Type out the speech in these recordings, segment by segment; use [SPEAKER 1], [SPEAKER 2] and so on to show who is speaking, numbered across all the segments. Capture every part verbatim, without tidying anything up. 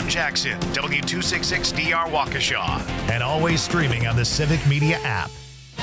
[SPEAKER 1] Jackson, W two sixty-six D R Waukesha, and always streaming on the Civic Media app.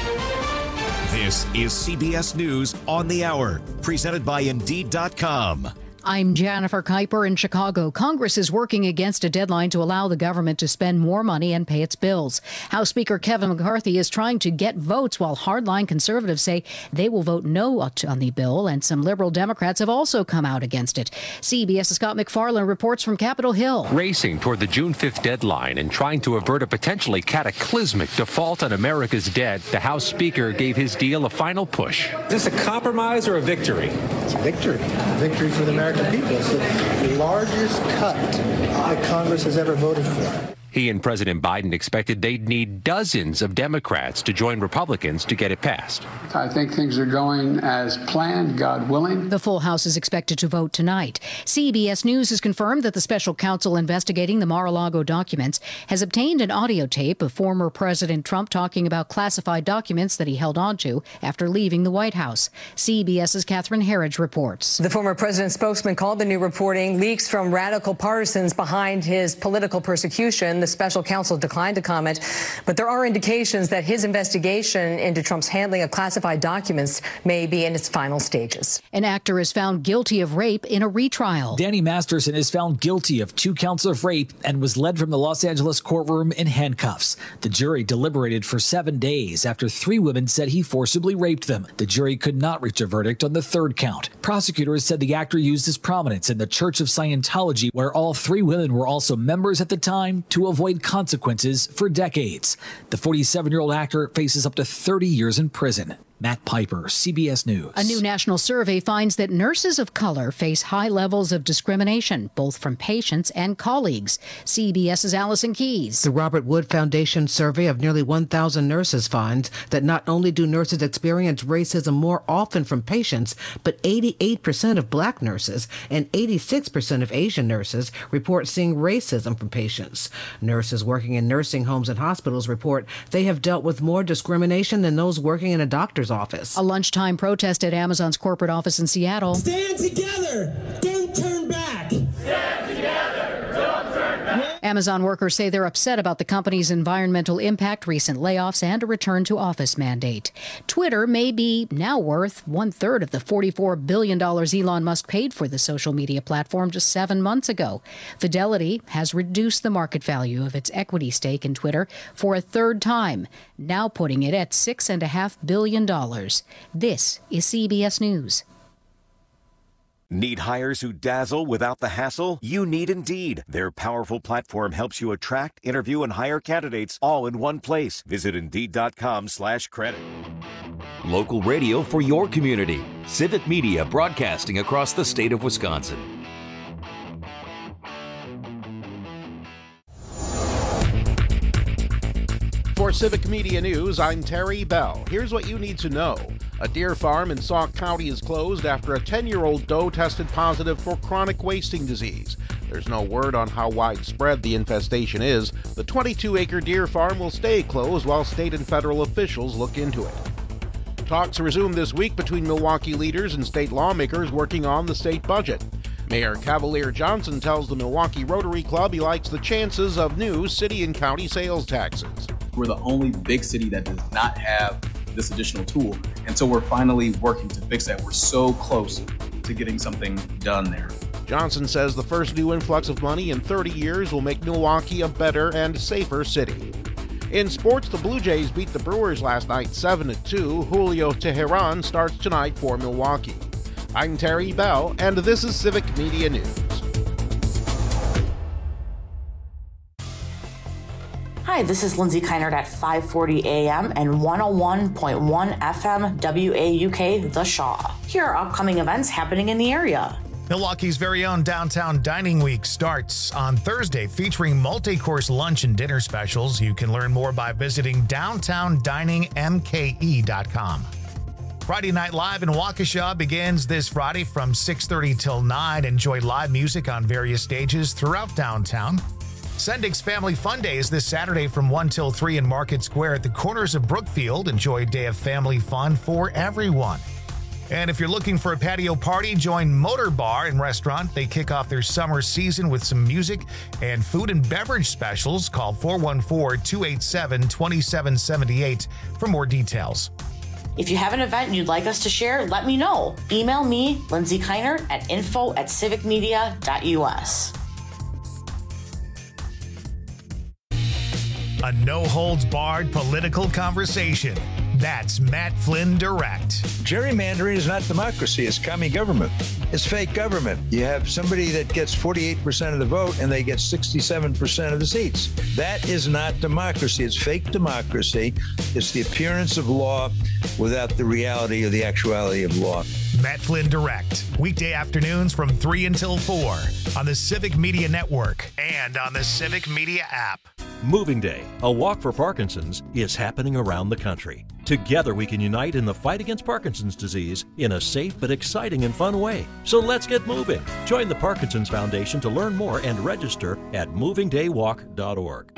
[SPEAKER 2] This is C B S News on the Hour, presented by Indeed dot com.
[SPEAKER 3] I'm Jennifer Kuiper in Chicago. Congress is working against a deadline to allow the government to spend more money and pay its bills. House Speaker Kevin McCarthy is trying to get votes, while hardline conservatives say they will vote no on the bill, and some liberal Democrats have also come out against it. CBS's Scott McFarland reports from Capitol Hill.
[SPEAKER 4] Racing toward the June fifth deadline and trying to avert a potentially cataclysmic default on America's debt, the House Speaker gave his deal a final push.
[SPEAKER 5] Is this a compromise or a victory?
[SPEAKER 6] It's a victory. A victory for the American people. It's the largest cut that Congress has ever voted for.
[SPEAKER 4] He and President Biden expected they'd need dozens of Democrats to join Republicans to get it passed.
[SPEAKER 7] I think things are going as planned, God willing.
[SPEAKER 3] The full House is expected to vote tonight. C B S News has confirmed that the special counsel investigating the Mar-a-Lago documents has obtained an audio tape of former President Trump talking about classified documents that he held onto after leaving the White House. CBS's Catherine Herridge reports.
[SPEAKER 8] The former president's spokesman called the new reporting leaks from radical partisans behind his political persecution. The special counsel declined to comment, but there are indications that his investigation into Trump's handling of classified documents may be in its final stages.
[SPEAKER 3] An actor is found guilty of rape in a retrial.
[SPEAKER 9] Danny Masterson is found guilty of two counts of rape and was led from the Los Angeles courtroom in handcuffs. The jury deliberated for seven days after three women said he forcibly raped them. The jury could not reach a verdict on the third count. Prosecutors said the actor used his prominence in the Church of Scientology, where all three women were also members at the time, to avoid consequences for decades. The forty-seven-year-old actor faces up to thirty years in prison. Matt Piper, C B S News.
[SPEAKER 3] A new national survey finds that nurses of color face high levels of discrimination, both from patients and colleagues. CBS's Allison Keyes.
[SPEAKER 10] The Robert Wood Foundation survey of nearly one thousand nurses finds that not only do nurses experience racism more often from patients, but eighty-eight percent of black nurses and eighty-six percent of Asian nurses report seeing racism from patients. Nurses working in nursing homes and hospitals report they have dealt with more discrimination than those working in a doctor's office.
[SPEAKER 3] A lunchtime protest at Amazon's corporate office in Seattle.
[SPEAKER 11] Stand together. Don't turn back. Stand together. Don't turn back.
[SPEAKER 3] Amazon workers say they're upset about the company's environmental impact, recent layoffs, and a return to office mandate. Twitter may be now worth one third of the forty-four billion dollars Elon Musk paid for the social media platform just seven months ago. Fidelity has reduced the market value of its equity stake in Twitter for a third time, now putting it at six point five billion dollars. This is C B S News.
[SPEAKER 2] Need hires who dazzle without the hassle? You need Indeed. Their powerful platform helps you attract, interview, and hire candidates all in one place. Visit Indeed.com slash credit.
[SPEAKER 12] Local radio for your community. Civic Media broadcasting across the state of Wisconsin.
[SPEAKER 13] For Civic Media News, I'm Terry Bell. Here's what you need to know. A deer farm in Sauk County is closed after a ten-year-old doe tested positive for chronic wasting disease. There's no word on how widespread the infestation is. The twenty-two acre deer farm will stay closed while state and federal officials look into it. Talks resume this week between Milwaukee leaders and state lawmakers working on the state budget. Mayor Cavalier Johnson tells the Milwaukee Rotary Club he likes the chances of new city and county sales taxes.
[SPEAKER 14] We're the only big city that does not have this additional tool, and so we're finally working to fix that. We're so close to getting something done there.
[SPEAKER 13] Johnson says the first new influx of money in thirty years will make Milwaukee a better and safer city. In sports, the Blue Jays beat the Brewers last night seven to two. Julio Teheran starts tonight for Milwaukee. I'm Terry Bell, and this is Civic Media News.
[SPEAKER 15] Hi, this is Lindsay Keinert at five forty a m and one oh one point one F M W A U K The Shaw. Here are upcoming events happening in the area.
[SPEAKER 1] Milwaukee's very own Downtown Dining Week starts on Thursday, featuring multi-course lunch and dinner specials. You can learn more by visiting downtown dining m k e dot com. Friday Night Live in Waukesha begins this Friday from six thirty till nine. Enjoy live music on various stages throughout downtown. Sendik's Family Fun Day is this Saturday from one till three in Market Square at the corners of Brookfield. Enjoy a day of family fun for everyone. And if you're looking for a patio party, join Motor Bar and Restaurant. They kick off their summer season with some music and food and beverage specials. Call four one four, two eight seven, two seven seven eight for more details.
[SPEAKER 15] If you have an event you'd like us to share, let me know. Email me, Lindsay Kiner, at info at civicmedia.us.
[SPEAKER 1] A no-holds-barred political conversation. That's Matt Flynn Direct.
[SPEAKER 16] Gerrymandering is not democracy. It's commie government. It's fake government. You have somebody that gets forty-eight percent of the vote and they get sixty-seven percent of the seats. That is not democracy. It's fake democracy. It's the appearance of law without the reality or the actuality of law.
[SPEAKER 1] Matt Flynn Direct. Weekday afternoons from three until four on the Civic Media Network and on the Civic Media app.
[SPEAKER 17] Moving Day, a walk for Parkinson's, is happening around the country. Together we can unite in the fight against Parkinson's disease in a safe but exciting and fun way. So let's get moving. Join the Parkinson's Foundation to learn more and register at moving day walk dot org.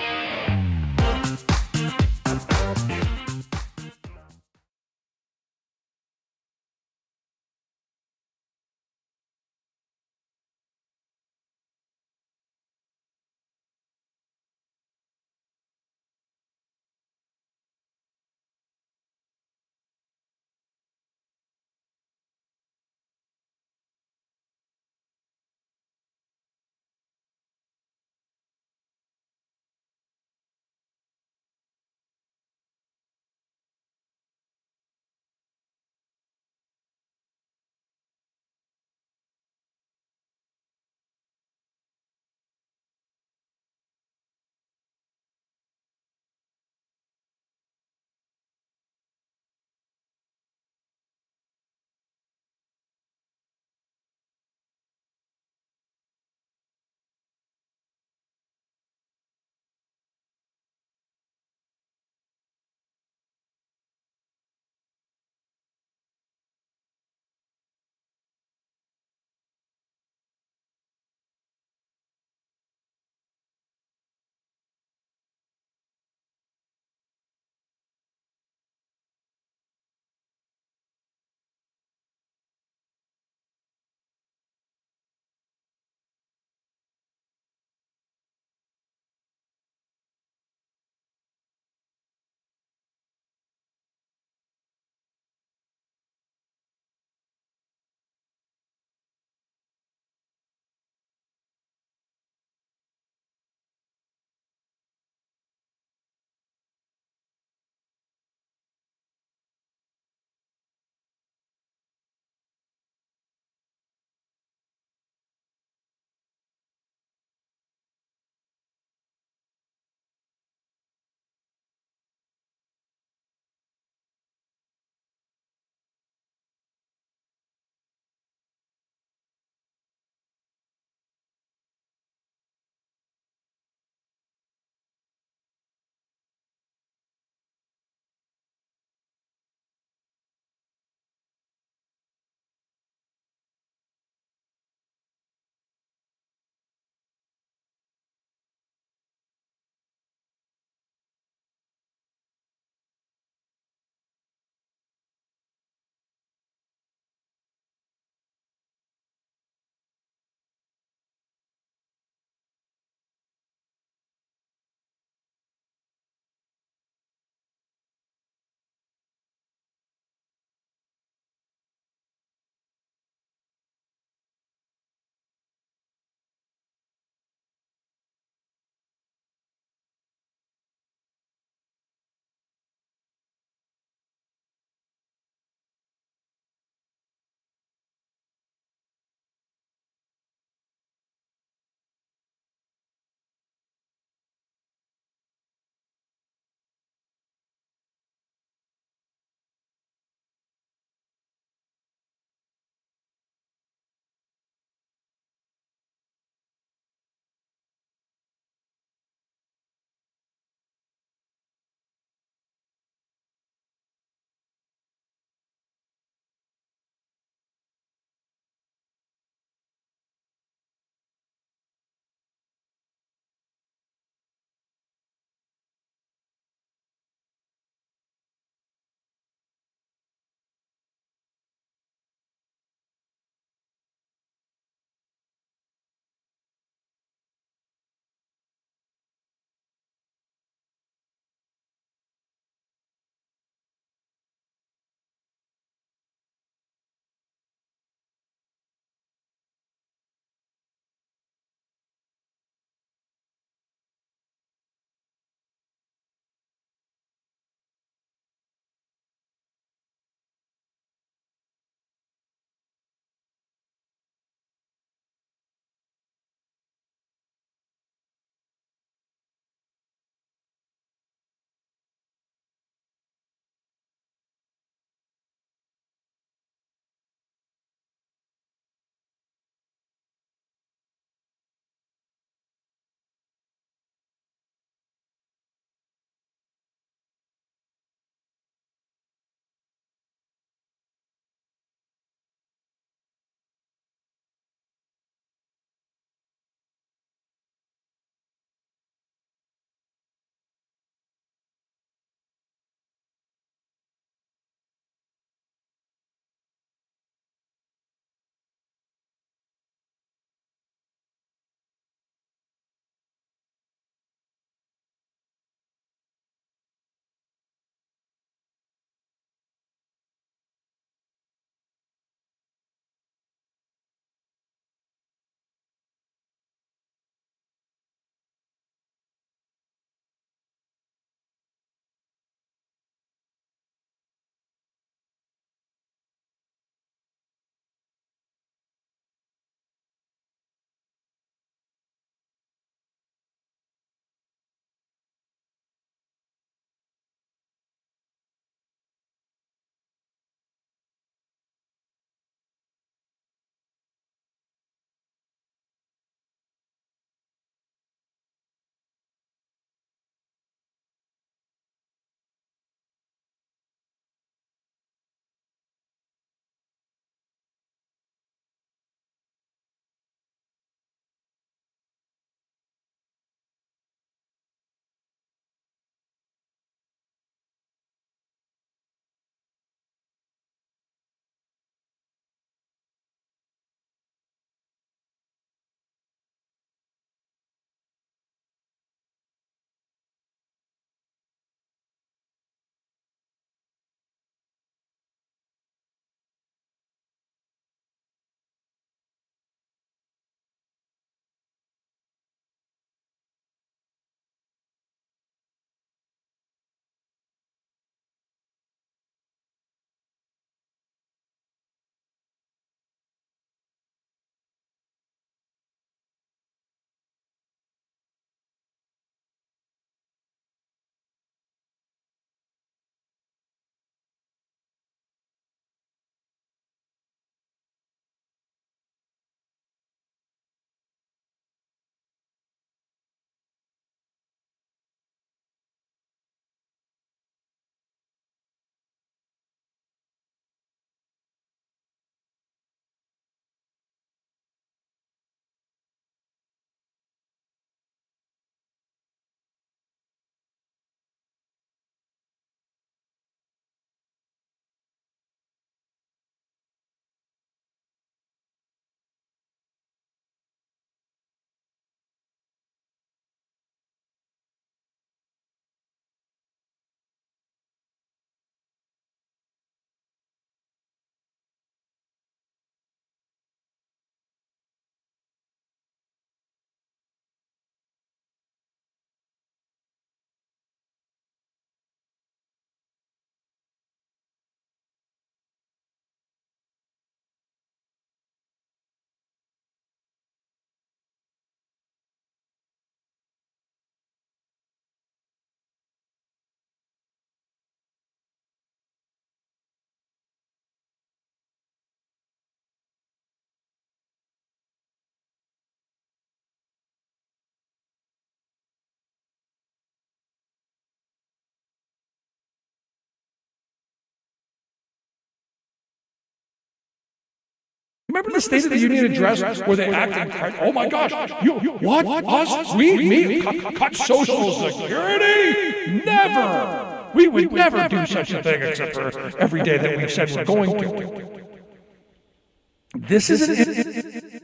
[SPEAKER 18] Remember the State of the Union address where they acted, oh my gosh, you, what, us, we, me, cut, cut Social Security? Never. We would never do such a thing except for every day that we've said we're going to. This is an...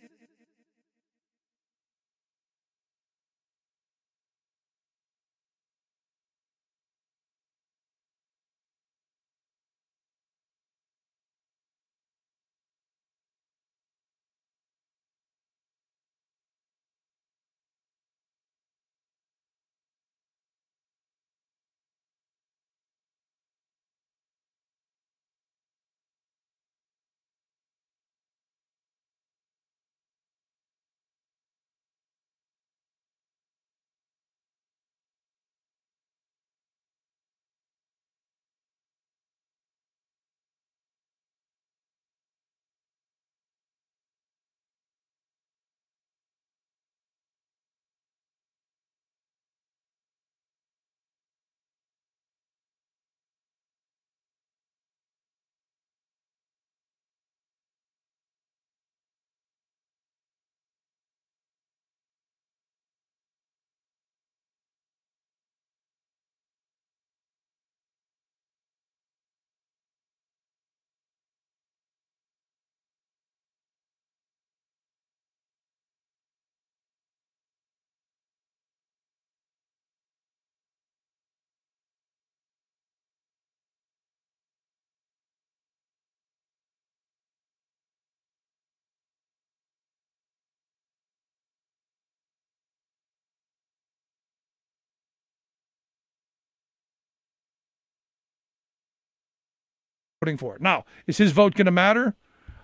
[SPEAKER 18] voting for it. Now, is his vote going to matter?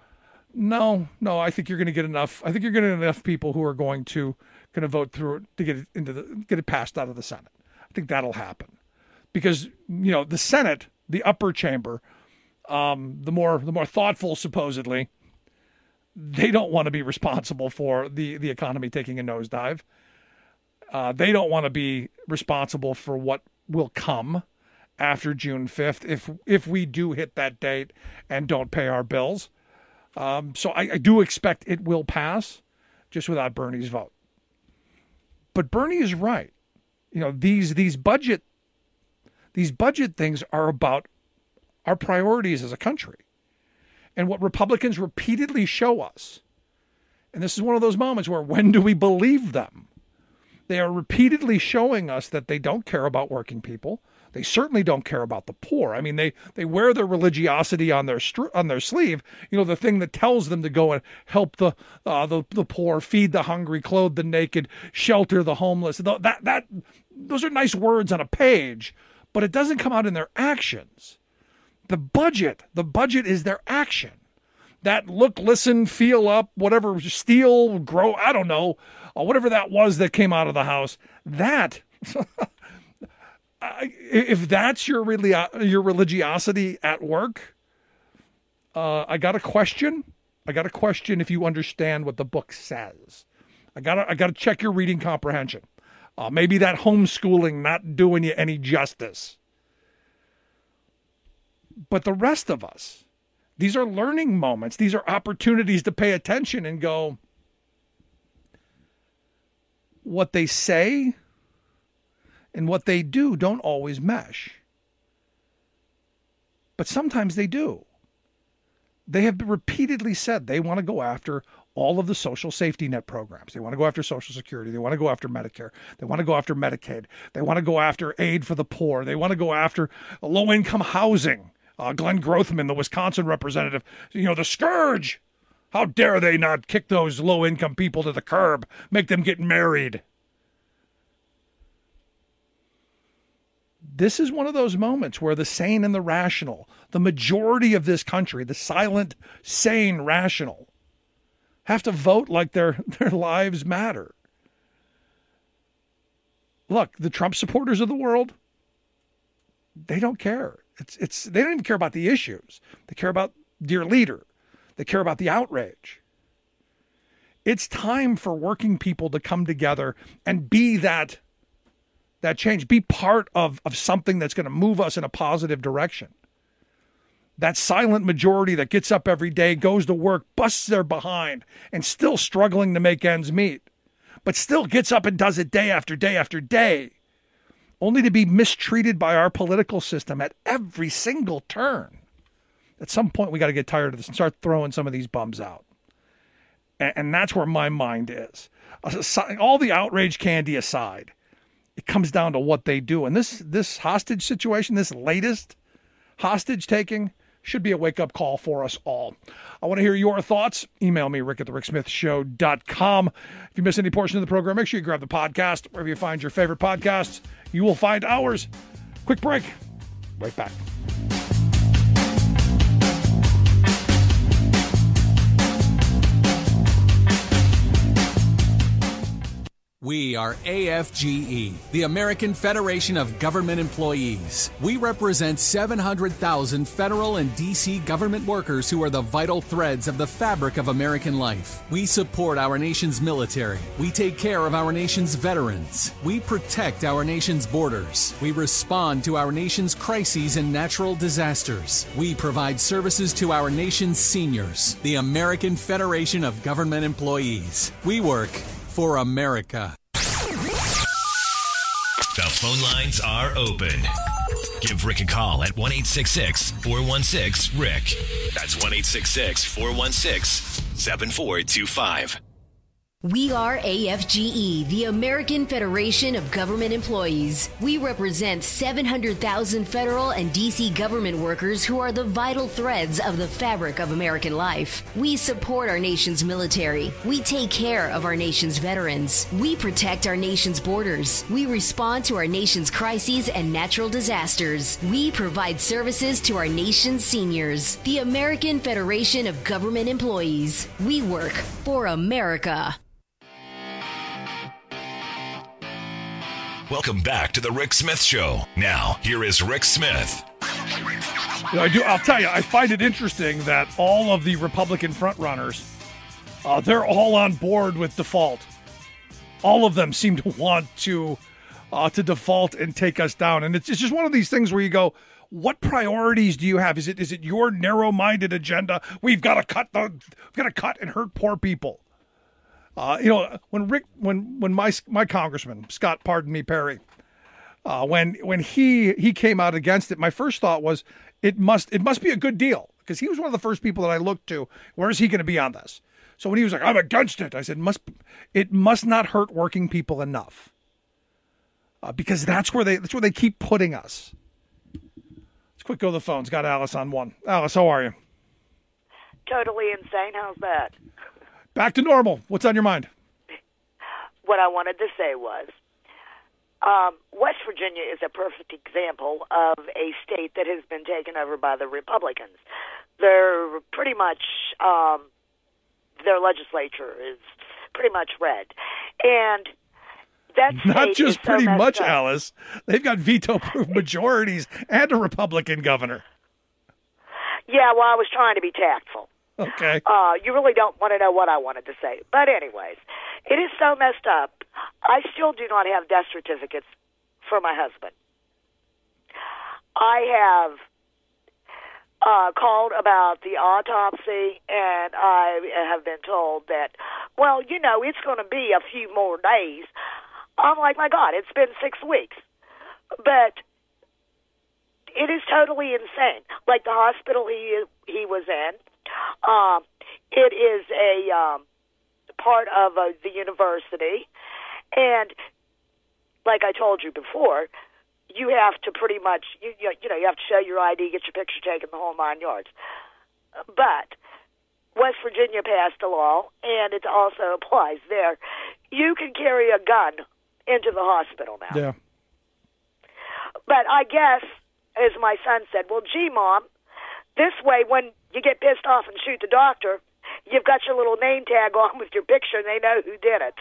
[SPEAKER 18] No, no. I think you're going to get enough. I think you're going to get enough people who are going to going to vote through it to get it into the get it passed out of the Senate. I think that'll happen because you know the Senate, the upper chamber, um, the more the more thoughtful, supposedly, they don't want to be responsible for the the economy taking a nosedive. Uh, they don't want to be responsible for what will come after June fifth if if we do hit that date and don't pay our bills. Um, so I, I do expect it will pass, just without Bernie's vote. But Bernie is right. You know, these these budget these budget things are about our priorities as a country. And what Republicans repeatedly show us, and this is one of those moments where when do we believe them? They are repeatedly showing us that they don't care about working people. They certainly don't care about the poor. I mean, they, they wear their religiosity on their str- on their sleeve. You know, the thing that tells them to go and help the uh, the the poor, feed the hungry, clothe the naked, shelter the homeless. That that those are nice words on a page, but it doesn't come out in their actions. The budget, the budget is their action. That look, listen, feel up, whatever, steal, grow, I don't know, uh, whatever that was that came out of the House. That. If that's your your religiosity at work, uh, I got a question. I got a question if you understand what the book says. I got I got to check your reading comprehension. Uh, maybe that homeschooling not doing you any justice. But the rest of us, these are learning moments. These are opportunities to pay attention and go, what they say and what they do don't always mesh. But sometimes they do. They have repeatedly said they want to go after all of the social safety net programs. They want to go after Social Security. They want to go after Medicare. They want to go after Medicaid. They want to go after aid for the poor. They want to go after low-income housing. Uh, Glenn Grothman, the Wisconsin representative, you know, the scourge. How dare they not kick those low-income people to the curb, make them get married. This is one of those moments where the sane and the rational, the majority of this country, the silent, sane, rational, have to vote like their, their lives matter. Look, the Trump supporters of the world, they don't care. It's it's they don't even care about the issues. They care about their leader. They care about the outrage. It's time for working people to come together and be that that change, be part of, of something that's going to move us in a positive direction. that silent majority that gets up every day, goes to work, busts their behind, and still struggling to make ends meet, but still gets up and does it day after day after day, only to be mistreated by our political system at every single turn. At some point, we got to get tired of this and start throwing some of these bums out. And, and that's where my mind is. All the outrage candy aside, it comes down to what they do. And this this hostage situation, this latest hostage taking, should be a wake-up call for us all. I want to hear your thoughts. Email me, rick at the rick smith show dot com. If you miss any portion of the program, make sure you grab the podcast. Wherever you find your favorite podcasts, you will find ours. Quick break. Right back.
[SPEAKER 19] We are A F G E, the American Federation of Government Employees. We represent seven hundred thousand federal and D C government workers who are the vital threads of the fabric of American life. We support our nation's military. We take care of our nation's veterans. We protect our nation's borders. We respond to our nation's crises and natural disasters. We provide services to our nation's seniors. The American Federation of Government Employees. We work for America.
[SPEAKER 20] The phone lines are open. Give Rick a call at one eight six six, four one six, Rick. That's one eight six six, four one six, seven four two five.
[SPEAKER 21] We are A F G E, the American Federation of Government Employees. We represent seven hundred thousand federal and D C government workers who are the vital threads of the fabric of American life. We support our nation's military. We take care of our nation's veterans. We protect our nation's borders. We respond to our nation's crises and natural disasters. We provide services to our nation's seniors. The American Federation of Government Employees. We work for America.
[SPEAKER 20] Welcome back to the Rick Smith Show. Now, here is Rick Smith.
[SPEAKER 18] You know, I do. I'll tell you, I find it interesting that all of the Republican frontrunners, uh, they're all on board with default. All of them seem to want to uh, to default and take us down. And it's, it's just one of these things where you go, what priorities do you have? Is it is it your narrow-minded agenda? We've got to cut the, we've got to cut and hurt poor people. Uh, you know, when Rick, when when my my congressman Scott, pardon me, Perry, uh, when when he he came out against it, my first thought was it must it must be a good deal, because he was one of the first people that I looked to. Where is he going to be on this? So when he was like, I'm against it, I said, must it must not hurt working people enough, uh, because that's where they that's where they keep putting us. Let's quick go to the phones. Got Alice on one. Alice, how are you?
[SPEAKER 22] Totally insane. How's that?
[SPEAKER 18] Back to normal. What's on your mind?
[SPEAKER 22] What I wanted to say was, um, West Virginia is a perfect example of a state that has been taken over by the Republicans. They're pretty much, um, their legislature is pretty much red. And that state
[SPEAKER 18] Not just
[SPEAKER 22] is so
[SPEAKER 18] pretty much,
[SPEAKER 22] up.
[SPEAKER 18] Alice. They've got veto-proof majorities and a Republican governor.
[SPEAKER 22] Yeah, well, I was trying to be tactful.
[SPEAKER 18] Okay.
[SPEAKER 22] Uh, you really don't want to know what I wanted to say. But anyways, it is so messed up. I still do not have death certificates for my husband. I have uh, called about the autopsy, and I have been told that, well, you know, it's going to be a few more days. I'm like, my God, it's been six weeks. But it is totally insane. Like the hospital he he was in, Um, it is a um, part of uh, the university, and like I told you before, you have to pretty much, you, you know, you have to show your I D, get your picture taken, the whole nine yards. But West Virginia passed a law, and it also applies there. You can carry a gun into the hospital now.
[SPEAKER 18] Yeah.
[SPEAKER 22] But I guess, as my son said, well, gee, Mom, this way when you get pissed off and shoot the doctor, you've got your little name tag on with your picture, and they know who did it.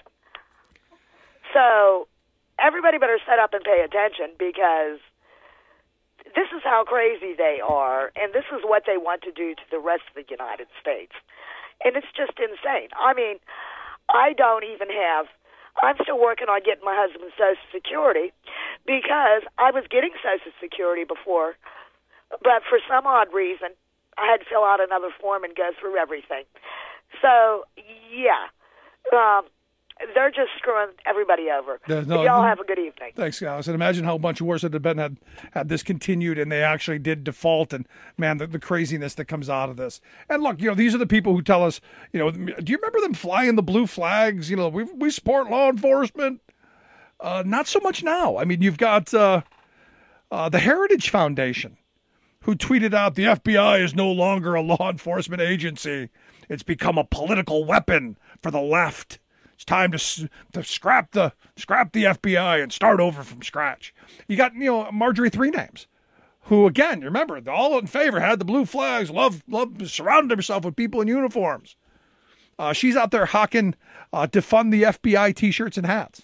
[SPEAKER 22] So everybody better set up and pay attention, because this is how crazy they are, and this is what they want to do to the rest of the United States. And it's just insane. I mean, I don't even have, I'm still working on getting my husband's Social Security, because I was getting Social Security before, but for some odd reason, I had to fill out another form and go through everything. So, yeah, um, they're just screwing everybody over.
[SPEAKER 18] No,
[SPEAKER 22] Y'all have a good evening.
[SPEAKER 18] Thanks, Alice. And imagine how much worse it would have been had, had this continued and they actually did default. And, man, the, the craziness that comes out of this. And, look, you know, these are the people who tell us, you know, do you remember them flying the blue flags? You know, we, we support law enforcement. Uh, not so much now. I mean, you've got uh, uh, the Heritage Foundation, who tweeted out the F B I is no longer a law enforcement agency. It's become a political weapon for the left. It's time to, to scrap the scrap the F B I and start over from scratch. You got, you know, Marjorie Three Names, who, again, remember, all in favor, had the blue flags, love, love, surrounded herself with people in uniforms. Uh, she's out there hawking uh, defund the F B I T-shirts and hats.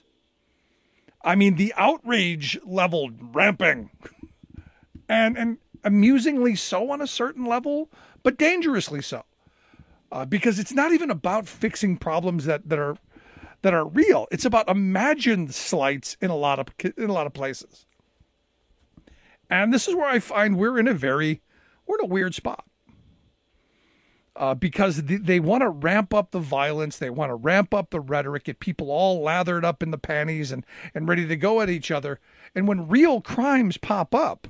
[SPEAKER 18] I mean, the outrage level ramping, and and amusingly so on a certain level, but dangerously so, uh, because it's not even about fixing problems that, that are that are real. It's about imagined slights in a lot of in a lot of places. And this is where I find we're in a very we're in a weird spot. Uh, because they, they want to ramp up the violence, they want to ramp up the rhetoric, get people all lathered up in the panties and, and ready to go at each other. And when real crimes pop up,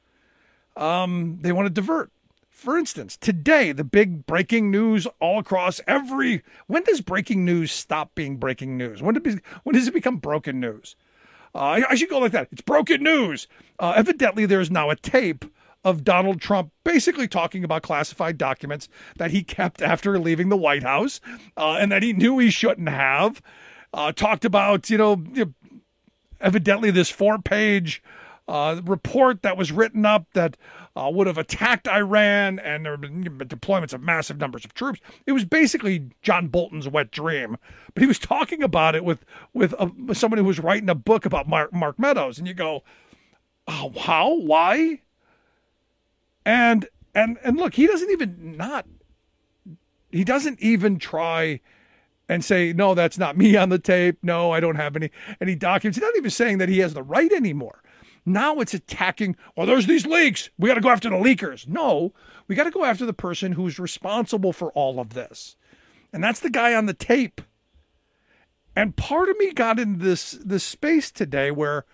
[SPEAKER 18] um, they want to divert. For instance, today, the big breaking news all across every... When does breaking news stop being breaking news? When, did it, when does it become broken news? Uh, I, I should go like that. It's broken news. Uh, evidently, there's now a tape of Donald Trump basically talking about classified documents that he kept after leaving the White House uh, and that he knew he shouldn't have. Uh, talked about, you know, evidently this four-page uh, report that was written up that uh, would have attacked Iran, and there have been deployments of massive numbers of troops. It was basically John Bolton's wet dream. But he was talking about it with, with uh, someone who was writing a book about Mark, Mark Meadows. And you go, oh, how? Why? And and and look, he doesn't even not he doesn't even try and say, no, that's not me on the tape. No, I don't have any any documents. He's not even saying that he has the right anymore. Now it's attacking, well, there's these leaks. We got to go after the leakers. No, we got to go after the person who's responsible for all of this. And that's the guy on the tape. And part of me got in this this space today where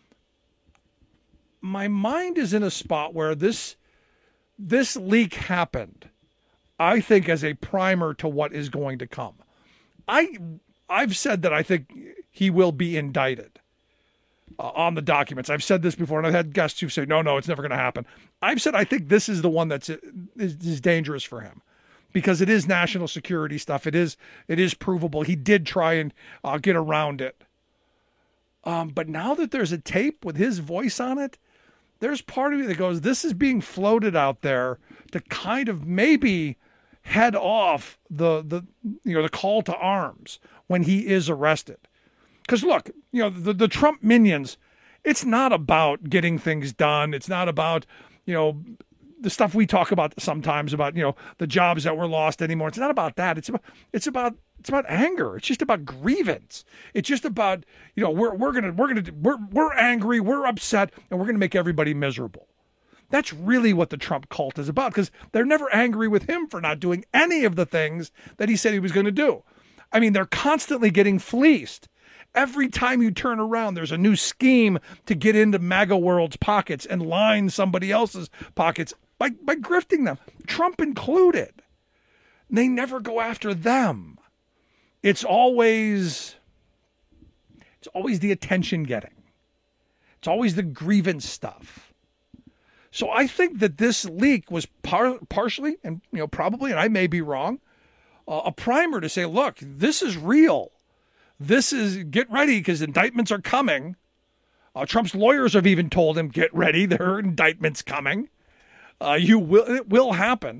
[SPEAKER 18] my mind is in a spot where this This leak happened, I think, as a primer to what is going to come. I, I've said that I think he will be indicted uh, on the documents. I've said this before, and I've had guests who say, no, no, it's never going to happen. I've said I think this is the one that's is, is dangerous for him because it is national security stuff. It is it is provable. He did try and uh, get around it. Um, but now that there's a tape with his voice on it, there's part of me that goes, this is being floated out there to kind of maybe head off the, the you know, the call to arms when he is arrested. Because look, you know, the, the Trump minions, it's not about getting things done. It's not about, you know, the stuff we talk about sometimes about, you know, the jobs that were lost anymore. It's not about that. It's about, it's about, it's about anger. It's just about grievance. It's just about, you know, we're, we're going to, we're going to, we're, we're angry, we're upset, and we're going to make everybody miserable. That's really what the Trump cult is about, because they're never angry with him for not doing any of the things that he said he was going to do. I mean, they're constantly getting fleeced. Every time you turn around, there's a new scheme to get into MAGA world's pockets and line somebody else's pockets by, by grifting them, Trump included. They never go after them. It's always, it's always the attention getting. It's always the grievance stuff. So I think that this leak was par- partially, and you know, probably, and I may be wrong, uh, a primer to say, look, this is real. This is, get ready because indictments are coming. Uh, Trump's lawyers have even told him, get ready, there are indictments coming. Uh, you will, it will happen.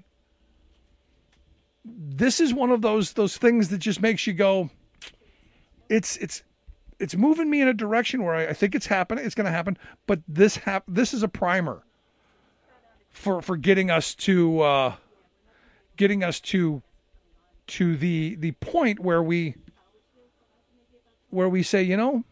[SPEAKER 18] This is one of those those things that just makes you go, it's it's it's moving me in a direction where I, I think it's happening, it's going to happen. But this hap- this is a primer for for getting us to uh, getting us to to the the point where we where we say, you know,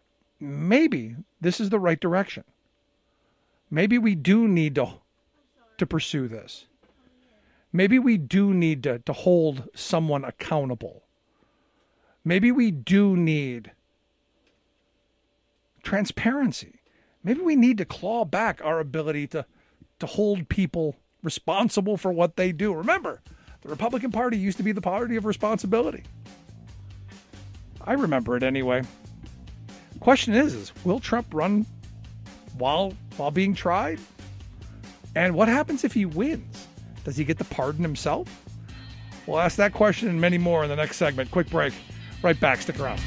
[SPEAKER 18] maybe this is the right direction. Maybe we do need to to pursue this. Maybe we do need to, to hold someone accountable. Maybe we do need transparency. Maybe we need to claw back our ability to, to hold people responsible for what they do. Remember, the Republican Party used to be the party of responsibility. I remember it anyway. Question is, is will Trump run while while being tried? And what happens if he wins? Does he get to pardon himself? We'll ask that question and many more in the next segment. Quick break. Right back. Stick around.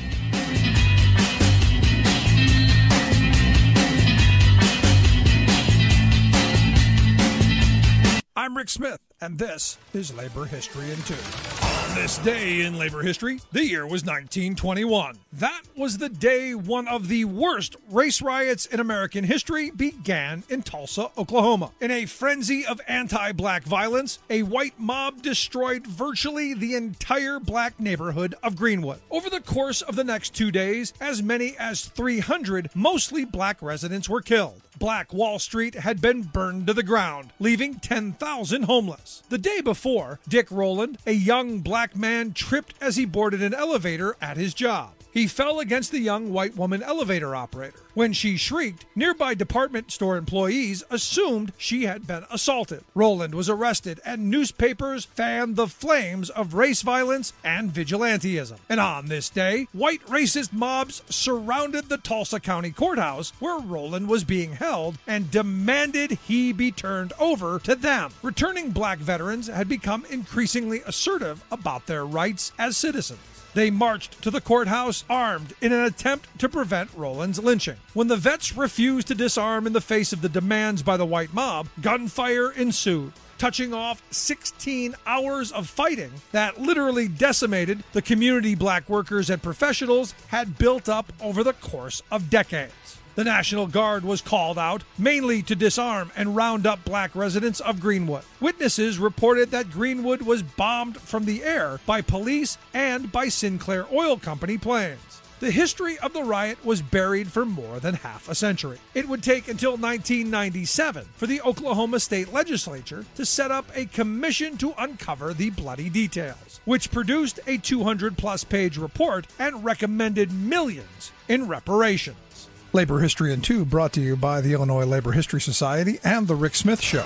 [SPEAKER 18] I'm Rick Smith, and this is Labor History in Two. On this day in labor history, the year was nineteen twenty-one. That was the day one of the worst race riots in American history began in Tulsa, Oklahoma. In a frenzy of anti-black violence, a white mob destroyed virtually the entire black neighborhood of Greenwood. Over the course of the next two days, as many as three hundred mostly black residents were killed. Black Wall Street had been burned to the ground, leaving ten thousand homeless. The day before, Dick Rowland, a young black man, tripped as he boarded an elevator at his job. He fell against the young white woman elevator operator. When she shrieked, nearby department store employees assumed she had been assaulted. Rowland was arrested, and newspapers fanned the flames of race violence and vigilantism. And on this day, white racist mobs surrounded the Tulsa County Courthouse where Rowland was being held and demanded he be turned over to them. Returning black veterans had become increasingly assertive about their rights as citizens. They marched to the courthouse armed in an attempt to prevent Rowland's lynching. When the vets refused to disarm in the face of the demands by the white mob, gunfire ensued, touching off sixteen hours of fighting that literally decimated the community black workers and professionals had built up over the course of decades. The National Guard was called out, mainly to disarm and round up black residents of Greenwood. Witnesses reported that Greenwood was bombed from the air by police and by Sinclair Oil Company planes. The history of the riot was buried for more than half a century. It would take until nineteen ninety-seven for the Oklahoma State Legislature to set up a commission to uncover the bloody details, which produced a two hundred plus page report and recommended millions in reparations. Labor History in Two brought to you by the Illinois Labor History Society and The Rick Smith Show.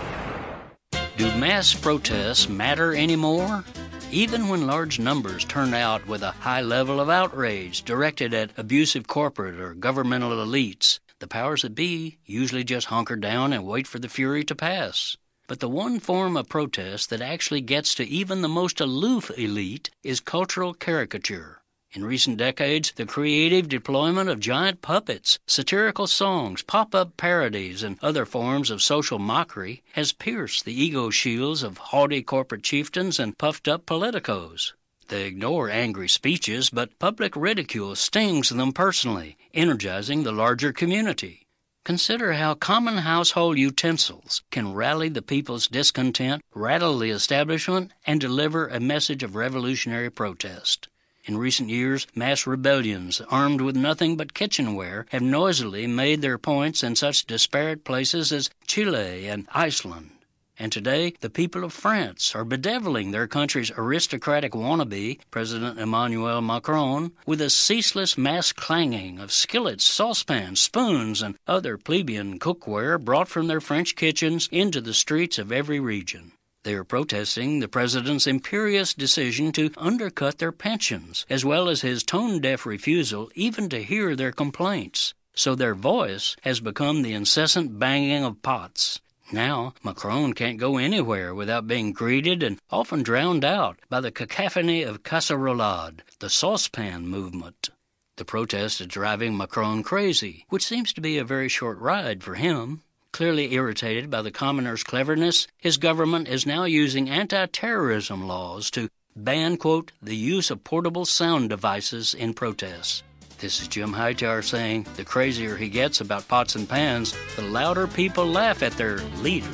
[SPEAKER 5] Do mass protests matter anymore? Even when large numbers turn out with a high level of outrage directed at abusive corporate or governmental elites, the powers that be usually just hunker down and wait for the fury to pass. But the one form of protest that actually gets to even the most aloof elite is cultural caricature. In recent decades, the creative deployment of giant puppets, satirical songs, pop-up parodies, and other forms of social mockery has pierced the ego shields of haughty corporate chieftains and puffed-up politicos. They ignore angry speeches, but public ridicule stings them personally, energizing the larger community. Consider how common household utensils can rally the people's discontent, rattle the establishment, and deliver a message of revolutionary protest. In recent years, mass rebellions armed with nothing but kitchenware have noisily made their points in such disparate places as Chile and Iceland. And today, the people of France are bedeviling their country's aristocratic wannabe, President Emmanuel Macron, with a ceaseless mass clanging of skillets, saucepans, spoons, and other plebeian cookware brought from their French kitchens into the streets of every region. They are protesting the president's imperious decision to undercut their pensions, as well as his tone-deaf refusal even to hear their complaints. So their voice has become the incessant banging of pots. Now, Macron can't go anywhere without being greeted and often drowned out by the cacophony of casserolade, the saucepan movement. The protest is driving Macron crazy, which seems to be a very short ride for him. Clearly irritated by the commoner's cleverness, his government is now using anti-terrorism laws to ban, quote, the use of portable sound devices in protests. This is Jim Hightower saying the crazier he gets about pots and pans, the louder people laugh at their leader.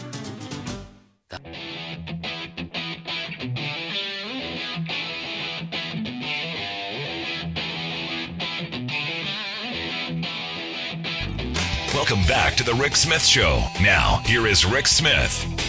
[SPEAKER 5] The-
[SPEAKER 20] Welcome back to the Rick Smith Show. Now, here is Rick Smith.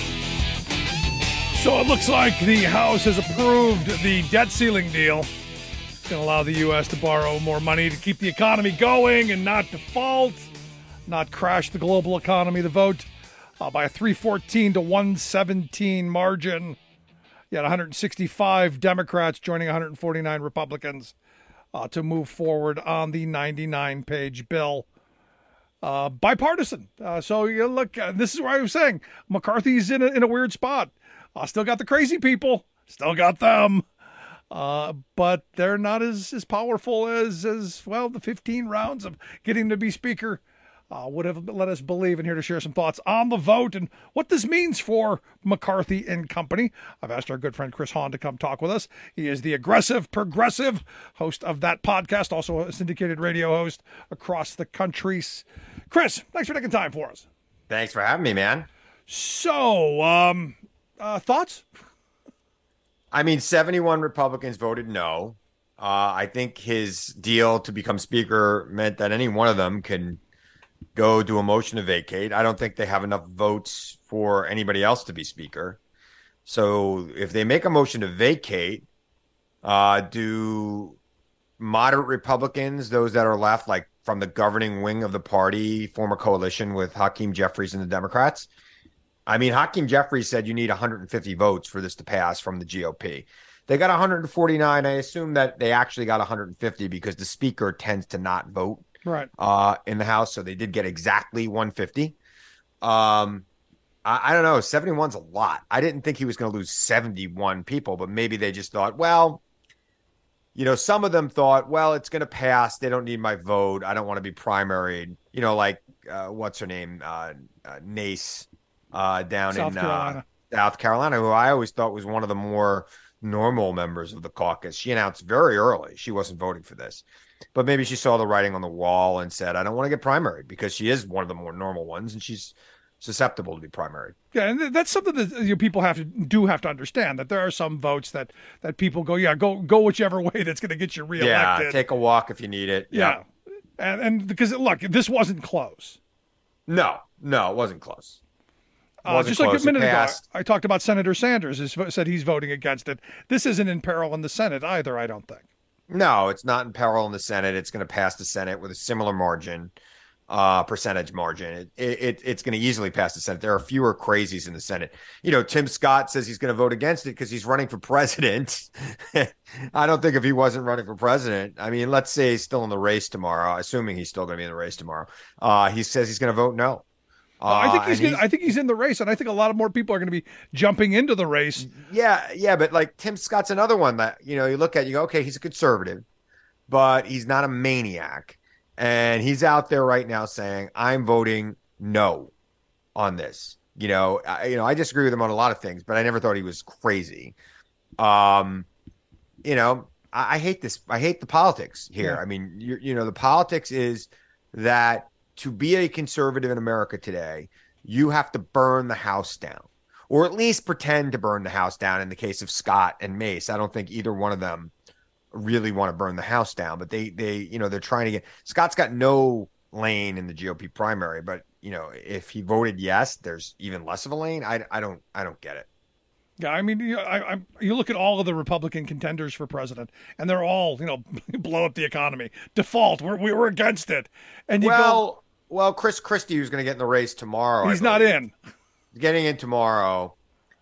[SPEAKER 18] So it looks like the House has approved the debt ceiling deal. It's going to allow the U S to borrow more money to keep the economy going and not default, not crash the global economy. The vote uh, by a three fourteen to one seventeen margin. You had one hundred sixty-five Democrats joining one hundred forty-nine Republicans uh, to move forward on the ninety-nine page bill. Uh, bipartisan. Uh, so you look, uh, this is what I was saying. McCarthy's in a, in a weird spot. Uh, still got the crazy people. Still got them. Uh, but they're not as, as powerful as, as, well, the fifteen rounds of getting to be speaker uh, would have let us believe. And here to share some thoughts on the vote and what this means for McCarthy and company, I've asked our good friend Chris Hahn to come talk with us. He is the aggressive progressive host of that podcast, also a syndicated radio host across the country. Chris, thanks for taking time for us.
[SPEAKER 4] Thanks for having me, man.
[SPEAKER 18] So, um, uh, thoughts?
[SPEAKER 4] I mean, seventy-one Republicans voted no. Uh, I think his deal to become speaker meant that any one of them can go do a motion to vacate. I don't think they have enough votes for anybody else to be speaker. So if they make a motion to vacate, uh, do moderate Republicans, those that are left, like from the governing wing of the party, form a coalition with Hakeem Jeffries and the Democrats? I mean, Hakeem Jeffries said you need one hundred fifty votes for this to pass from the G O P. They got one hundred forty-nine. I assume that they actually got one hundred fifty because the speaker tends to not vote
[SPEAKER 18] right
[SPEAKER 4] uh, in the House. So they did get exactly one hundred fifty. Um, I, I don't know. seventy-one's a lot. I didn't think he was going to lose seventy-one people, but maybe they just thought, well, you know, some of them thought, well, it's going to pass. They don't need my vote. I don't want to be primaried. You know, like uh, what's her name? Uh, uh, Nace. Uh, down
[SPEAKER 18] South
[SPEAKER 4] in
[SPEAKER 18] Carolina.
[SPEAKER 4] Uh, South Carolina, who I always thought was one of the more normal members of the caucus. She announced very early she wasn't voting for this. But maybe she saw the writing on the wall and said, I don't want to get primaried because she is one of the more normal ones and she's susceptible to be primaried.
[SPEAKER 18] Yeah, and that's something that you know, people have to do have to understand, that there are some votes that, that people go, yeah, go go whichever way that's going to get you reelected.
[SPEAKER 4] Yeah, take a walk if you need it.
[SPEAKER 18] Yeah. yeah. And, and because, look, this wasn't close.
[SPEAKER 4] No, no, it wasn't close.
[SPEAKER 18] Uh, just like a minute ago, I talked about Senator Sanders, who said he's voting against it. This isn't in peril in the Senate either, I don't think.
[SPEAKER 4] No, it's not in peril in the Senate. It's going to pass the Senate with a similar margin, uh, percentage margin. It, it, it's going to easily pass the Senate. There are fewer crazies in the Senate. You know, Tim Scott says he's going to vote against it because he's running for president. I don't think if he wasn't running for president, I mean, let's say he's still in the race tomorrow, assuming he's still going to be in the race tomorrow. Uh, he says he's going to vote no.
[SPEAKER 18] Uh, I think he's, gonna, I think he's in the race, and I think a lot of more people are going to be jumping into the race.
[SPEAKER 4] Yeah, yeah, but like Tim Scott's another one that, you know, you look at, you go, okay, he's a conservative, but he's not a maniac. And he's out there right now saying, I'm voting no on this. You know, I, you know, I disagree with him on a lot of things, but I never thought he was crazy. Um, you know, I, I hate this. I hate the politics here. Yeah. I mean, you, you know, the politics is that to be a conservative in America today, you have to burn the house down, or at least pretend to burn the house down. In the case of Scott and Mace, I don't think either one of them really want to burn the house down, but they, they, you know, they're trying to get, Scott's got no lane in the G O P primary, but you know, if he voted yes, there's even less of a lane. I, I don't, I don't get it.
[SPEAKER 18] Yeah, I mean, you, I, I, you look at all of the Republican contenders for president, and they're all, you know, blow up the economy, default. We're we were against it, and you
[SPEAKER 4] well,
[SPEAKER 18] go.
[SPEAKER 4] Well, Chris Christie, who's going to get in the race tomorrow.
[SPEAKER 18] He's not in.
[SPEAKER 4] Getting in tomorrow.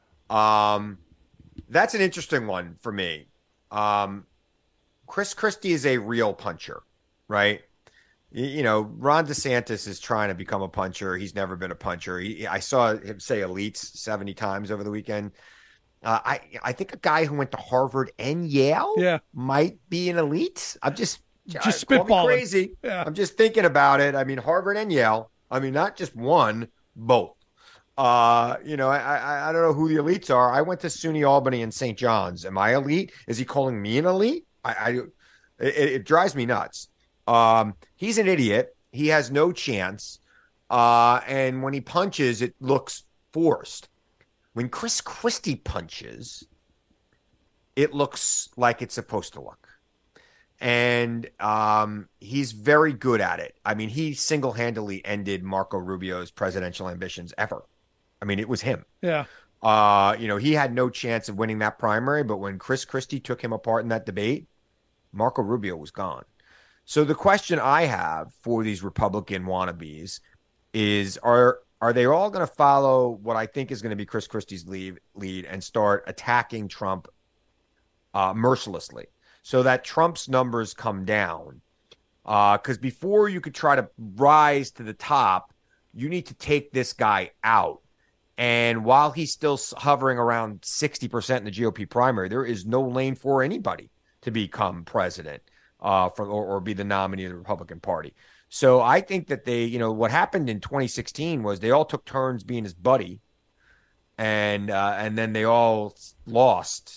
[SPEAKER 4] Um, that's an interesting one for me. Um, Chris Christie is a real puncher, right? You, you know, Ron DeSantis is trying to become a puncher. He's never been a puncher. He, I saw him say elites seventy times over the weekend. Uh, I I think a guy who went to Harvard and Yale
[SPEAKER 18] yeah.
[SPEAKER 4] might be an elite. I'm just.
[SPEAKER 18] Just
[SPEAKER 4] Call me
[SPEAKER 18] spitballing.
[SPEAKER 4] Crazy.
[SPEAKER 18] Yeah.
[SPEAKER 4] I'm just thinking about it. I mean, Harvard and Yale. I mean, not just one, both. Uh, you know, I, I I don't know who the elites are. I went to SUNY Albany and Saint John's. Am I elite? Is he calling me an elite? I, I it, it drives me nuts. Um, he's an idiot. He has no chance. Uh, and when he punches, it looks forced. When Chris Christie punches, it looks like it's supposed to look. And um, he's very good at it. I mean, he single-handedly ended Marco Rubio's presidential ambitions ever. I mean, it was him.
[SPEAKER 18] Yeah.
[SPEAKER 4] Uh, you know, he had no chance of winning that primary, but when Chris Christie took him apart in that debate, Marco Rubio was gone. So the question I have for these Republican wannabes is, are are they all going to follow what I think is going to be Chris Christie's lead, lead and start attacking Trump uh, mercilessly so that Trump's numbers come down? Because uh, before you could try to rise to the top, you need to take this guy out. And while he's still hovering around sixty percent in the G O P primary, there is no lane for anybody to become president uh, from or, or be the nominee of the Republican Party. So I think that they, you know, what happened in twenty sixteen was they all took turns being his buddy, and uh, and then they all lost.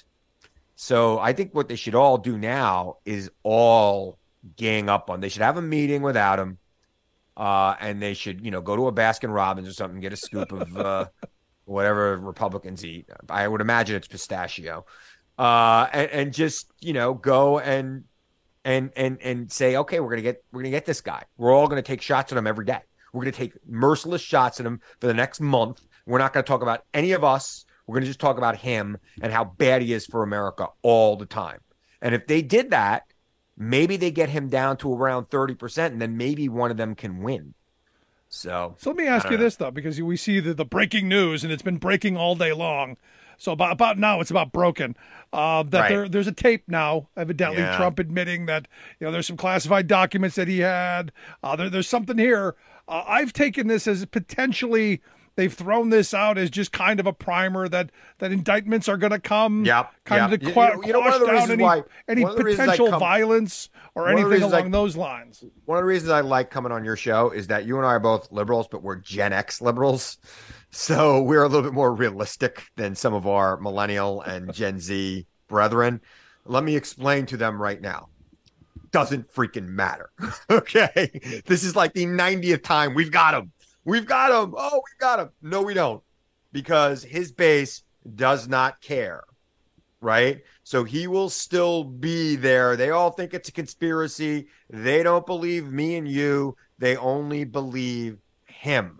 [SPEAKER 4] So I think what they should all do now is all gang up on. They should have a meeting without him. Uh, and they should, you know, go to a Baskin Robbins or something, get a scoop of uh, whatever Republicans eat. I would imagine it's pistachio, uh, and, and just, you know, go and and and and say, okay, we're gonna get we're gonna get this guy. We're all gonna take shots at him every day. We're gonna take merciless shots at him for the next month. We're not gonna talk about any of us. We're gonna just talk about him and how bad he is for America all the time. And if they did that, maybe they get him down to around thirty percent, and then maybe one of them can win. So,
[SPEAKER 18] so let me ask you know. this, though, because we see the, the breaking news, and it's been breaking all day long. So about, about now, it's about broken. Uh, that right. there, there's a tape now, evidently yeah. Trump admitting that, you know, there's some classified documents that he had. Uh, there, there's something here. Uh, I've taken this as potentially they've thrown this out as just kind of a primer that, that indictments are going to come.
[SPEAKER 4] Yep.
[SPEAKER 18] Kind
[SPEAKER 4] yep.
[SPEAKER 18] of to qu-
[SPEAKER 4] you, you know,
[SPEAKER 18] quash down any,
[SPEAKER 4] why,
[SPEAKER 18] any potential come, violence or anything along I, those lines.
[SPEAKER 4] One of the reasons I like coming on your show is that you and I are both liberals, but we're Gen X liberals. So we're a little bit more realistic than some of our millennial and Gen Z brethren. Let me explain to them right now. Doesn't freaking matter. Okay. This is like the ninetieth time we've got him. We've got him. Oh, we've got him. No, we don't. Because his base does not care. Right? So he will still be there. They all think it's a conspiracy. They don't believe me and you. They only believe him.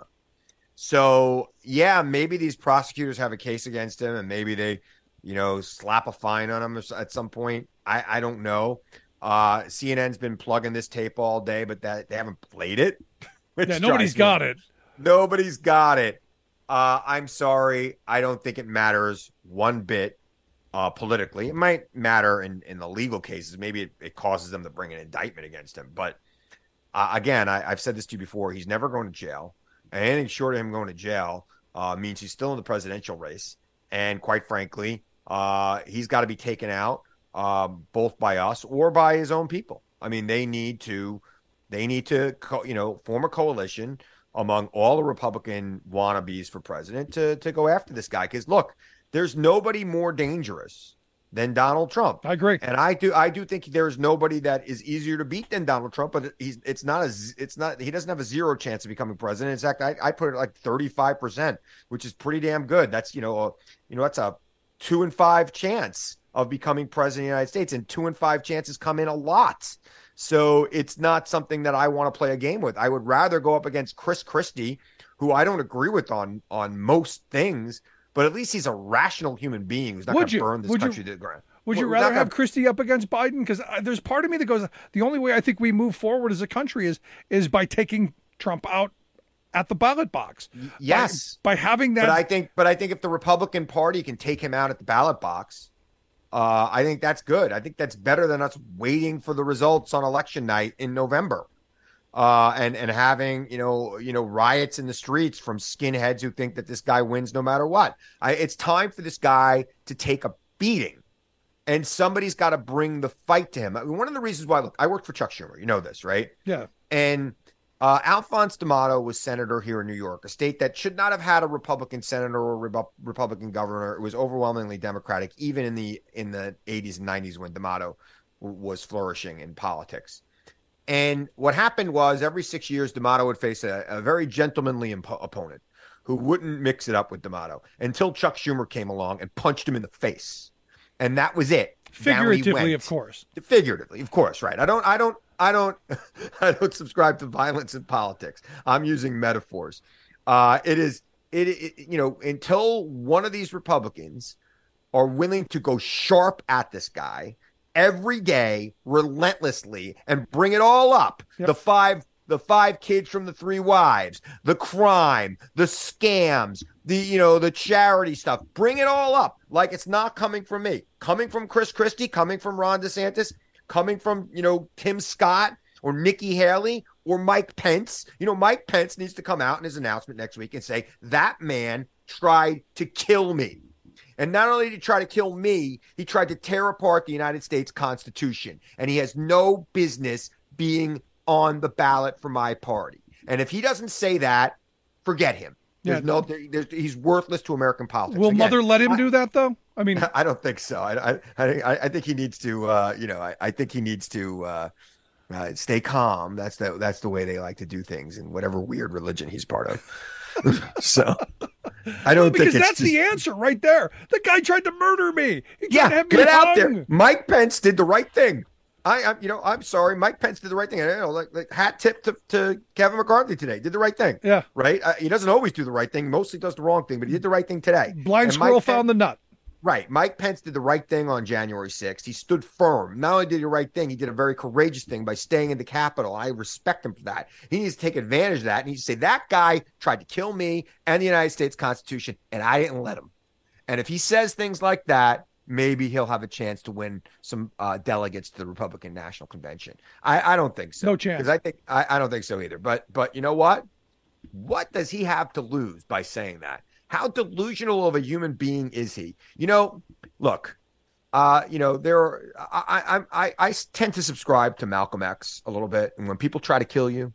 [SPEAKER 4] So, yeah, maybe these prosecutors have a case against him, and maybe they, you know, slap a fine on him at some point. I, I don't know. Uh, C N N's been plugging this tape all day, but that they haven't played it.
[SPEAKER 18] Yeah, nobody's got it.
[SPEAKER 4] Nobody's got it. Uh, I'm sorry. I don't think it matters one bit uh, politically. It might matter in, in the legal cases. Maybe it, it causes them to bring an indictment against him. But uh, again, I, I've said this to you before. He's never going to jail. And anything short of him going to jail uh, means he's still in the presidential race. And quite frankly, uh, he's got to be taken out uh, both by us or by his own people. I mean, they need to, they need to, co- you know, form a coalition among all the Republican wannabes for president to, to go after this guy. Because look, there's nobody more dangerous than Donald Trump.
[SPEAKER 18] I agree.
[SPEAKER 4] And I do, I do think there's nobody that is easier to beat than Donald Trump, but he's, it's not a, it's not, he doesn't have a zero chance of becoming president. In fact, I, I put it like thirty-five percent, which is pretty damn good. That's, you know, a, you know, that's a two and five chance of becoming president of the United States, and two and five chances come in a lot. So it's not something that I want to play a game with. I would rather go up against Chris Christie, who I don't agree with on, on most things, but at least he's a rational human being who's not going to burn this
[SPEAKER 18] would
[SPEAKER 4] country
[SPEAKER 18] you,
[SPEAKER 4] to the ground.
[SPEAKER 18] Would you
[SPEAKER 4] We're
[SPEAKER 18] rather
[SPEAKER 4] gonna,
[SPEAKER 18] have Christie up against Biden? Because there's part of me that goes, the only way I think we move forward as a country is is by taking Trump out at the ballot box.
[SPEAKER 4] Yes.
[SPEAKER 18] By, by having that.
[SPEAKER 4] But I think, but I think if the Republican Party can take him out at the ballot box, uh, I think that's good. I think that's better than us waiting for the results on election night in November. Uh, and, and having, you know, you know, riots in the streets from skinheads who think that this guy wins no matter what. I, it's time for this guy to take a beating, and somebody's got to bring the fight to him. I mean, one of the reasons why, look, I worked for Chuck Schumer, you know this, right?
[SPEAKER 18] Yeah.
[SPEAKER 4] And uh, Alphonse D'Amato was senator here in New York, a state that should not have had a Republican senator or Re- Republican governor. It was overwhelmingly Democratic, even in the in the eighties and nineties when D'Amato w- was flourishing in politics. And what happened was every six years, D'Amato would face a, a very gentlemanly imp- opponent who wouldn't mix it up with D'Amato until Chuck Schumer came along and punched him in the face. And that was it.
[SPEAKER 18] Figuratively, of course.
[SPEAKER 4] Figuratively, of course, right. I don't, I don't, I don't, I don't subscribe to violence in politics. I'm using metaphors. Uh, it is, it, it you know, until one of these Republicans are willing to go sharp at this guy every day, relentlessly, and bring it all up. Yep. The five the five kids from the three wives, the crime, the scams, the, you know, the charity stuff. Bring it all up like it's not coming from me. Coming from Chris Christie, coming from Ron DeSantis, coming from, you know, Tim Scott or Nikki Haley or Mike Pence. You know, Mike Pence needs to come out in his announcement next week and say, that man tried to kill me. And not only did he try to kill me, he tried to tear apart the United States Constitution. And he has no business being on the ballot for my party. And if he doesn't say that, forget him. There's yeah. no, there, there's, he's worthless to American politics.
[SPEAKER 18] Will
[SPEAKER 4] Again,
[SPEAKER 18] Mother let him
[SPEAKER 4] I,
[SPEAKER 18] do that, though? I mean,
[SPEAKER 4] I don't think so. I, I, I think he needs to, uh, you know, I, I think he needs to uh, uh, stay calm. That's the, that's the way they like to do things in whatever weird religion he's part of. So I don't
[SPEAKER 18] because
[SPEAKER 4] think it's
[SPEAKER 18] that's
[SPEAKER 4] just...
[SPEAKER 18] the answer right there. The guy tried to murder me. He tried
[SPEAKER 4] yeah,
[SPEAKER 18] to have
[SPEAKER 4] get
[SPEAKER 18] me
[SPEAKER 4] out
[SPEAKER 18] hung.
[SPEAKER 4] there. Mike Pence did the right thing. I, I, you know, I'm sorry. Mike Pence did the right thing. I know, like, like hat tip to, to Kevin McCarthy today. Did the right thing.
[SPEAKER 18] Yeah.
[SPEAKER 4] Right. Uh, he doesn't always do the right thing. Mostly does the wrong thing, but he did the right thing today.
[SPEAKER 18] Blind
[SPEAKER 4] and
[SPEAKER 18] squirrel
[SPEAKER 4] Mike
[SPEAKER 18] found
[SPEAKER 4] Pence,
[SPEAKER 18] the nut.
[SPEAKER 4] Right. Mike Pence did the right thing on January sixth. He stood firm. Not only did he the right thing, he did a very courageous thing by staying in the Capitol. I respect him for that. He needs to take advantage of that. And he needs to say, that guy tried to kill me and the United States Constitution, and I didn't let him. And if he says things like that, maybe he'll have a chance to win some uh, delegates to the Republican National Convention. I, I don't think so.
[SPEAKER 18] No chance.
[SPEAKER 4] Because I think I, I don't think so either. But but you know what? What does he have to lose by saying that? How delusional of a human being is he? You know, look, uh, you know, there are, I, I I I tend to subscribe to Malcolm X a little bit. And when people try to kill you,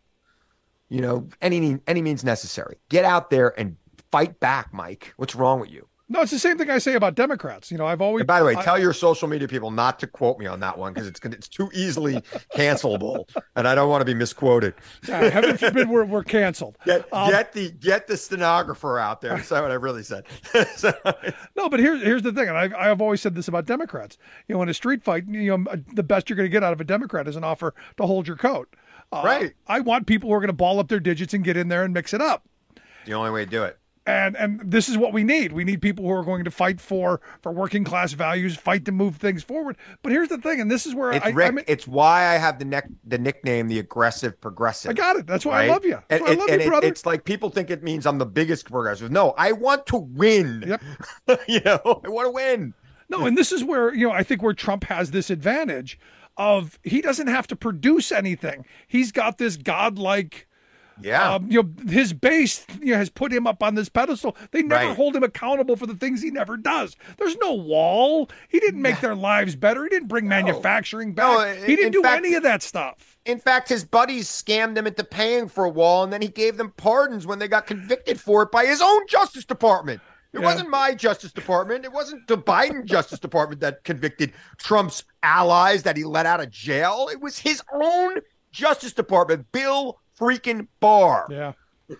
[SPEAKER 4] you know, any any means necessary. Get out there and fight back, Mike. What's wrong with you?
[SPEAKER 18] No, it's the same thing I say about Democrats. You know, I've always.
[SPEAKER 4] And by the way,
[SPEAKER 18] I,
[SPEAKER 4] tell your social media people not to quote me on that one because it's it's too easily cancelable, and I don't want to be misquoted.
[SPEAKER 18] Yeah, heaven forbid we're we're canceled.
[SPEAKER 4] Get
[SPEAKER 18] um,
[SPEAKER 4] get the get the stenographer out there. That's not what I really said. So,
[SPEAKER 18] no, but here's here's the thing, and I've I've always said this about Democrats. You know, in a street fight, you know, the best you're going to get out of a Democrat is an offer to hold your coat. Uh,
[SPEAKER 4] right.
[SPEAKER 18] I want people who are going to ball up their digits and get in there and mix it up.
[SPEAKER 4] The only way to do it.
[SPEAKER 18] And and this is what we need. We need people who are going to fight for for working class values, fight to move things forward. But here's the thing, and this is where
[SPEAKER 4] it's
[SPEAKER 18] I,
[SPEAKER 4] Rick,
[SPEAKER 18] I mean,
[SPEAKER 4] it's why I have the neck the nickname the aggressive progressive.
[SPEAKER 18] I got it. That's why
[SPEAKER 4] right?
[SPEAKER 18] I love you. That's
[SPEAKER 4] and
[SPEAKER 18] why
[SPEAKER 4] it,
[SPEAKER 18] I love
[SPEAKER 4] and
[SPEAKER 18] you,
[SPEAKER 4] it,
[SPEAKER 18] brother.
[SPEAKER 4] It's like people think it means I'm the biggest progressive. No, I want to win.
[SPEAKER 18] Yep.
[SPEAKER 4] You know, I want to win.
[SPEAKER 18] No, and this is where, you know, I think where Trump has this advantage of he doesn't have to produce anything. He's got this godlike.
[SPEAKER 4] Yeah,
[SPEAKER 18] um, you know, his base you know, has put him up on this pedestal. They never
[SPEAKER 4] right.
[SPEAKER 18] hold him accountable for the things he never does. There's no wall. He didn't make their lives better. He didn't bring no. manufacturing back. No, in, he didn't do fact, any of that stuff.
[SPEAKER 4] In fact, his buddies scammed him into paying for a wall, and then he gave them pardons when they got convicted for it by his own Justice Department. It yeah. wasn't my Justice Department. It wasn't the Biden Justice Department that convicted Trump's allies that he let out of jail. It was his own Justice Department, Bill freaking Barr.
[SPEAKER 18] Yeah.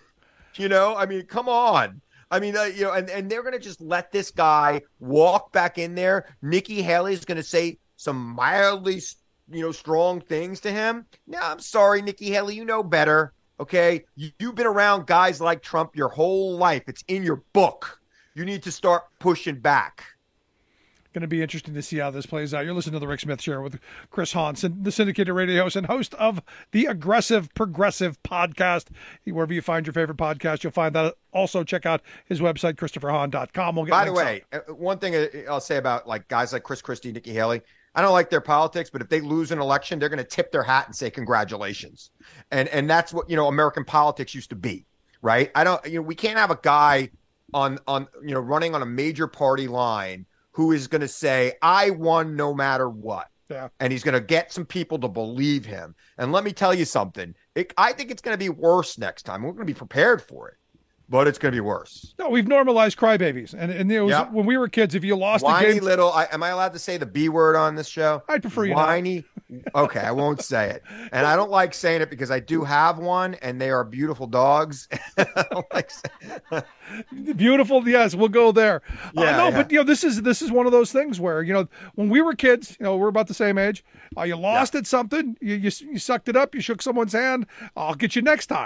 [SPEAKER 4] You know, I mean, come on. I mean, uh, you know, and, and they're going to just let this guy walk back in there. Nikki Haley is going to say some mildly, you know, strong things to him. No, I'm sorry, Nikki Haley, you know better. Okay. You, you've been around guys like Trump your whole life. It's in your book. You need to start pushing back.
[SPEAKER 18] Going to be interesting to see how this plays out. You're listening to the Rick Smith Show with Chris Hahn, the syndicated radio host and host of the Aggressive Progressive podcast. Wherever you find your favorite podcast, you'll find that. Also, check out his website, christopher hahn dot com. We'll get
[SPEAKER 4] By the way, up. one thing I'll say about like guys like Chris Christie, Nikki Haley, I don't like their politics, but if they lose an election, they're going to tip their hat and say congratulations. And and that's what, you know, American politics used to be, right? I don't, you know, we can't have a guy on on you know running on a major party line who is going to say, I won no matter what.
[SPEAKER 18] Yeah.
[SPEAKER 4] And he's going to get some people to believe him. And let me tell you something. It, I think it's going to be worse next time. We're going to be prepared for it, but it's going to be worse.
[SPEAKER 18] No, we've normalized crybabies. And, and it was, yep. when we were kids, if you lost
[SPEAKER 4] Whiny
[SPEAKER 18] a game.
[SPEAKER 4] little, I, am I allowed to say the B word on this show?
[SPEAKER 18] I'd prefer you
[SPEAKER 4] Whiny. Okay, I won't say it. And I don't like saying it because I do have one, and they are beautiful dogs. I don't like saying
[SPEAKER 18] Beautiful, yes, we'll go there.
[SPEAKER 4] Yeah,
[SPEAKER 18] uh, no,
[SPEAKER 4] yeah.
[SPEAKER 18] but you know, this is this is one of those things where, you know, when we were kids, you know, we're about the same age. Uh, you lost
[SPEAKER 4] yeah.
[SPEAKER 18] at something, you, you you sucked it up, you shook someone's hand. I'll get you next time.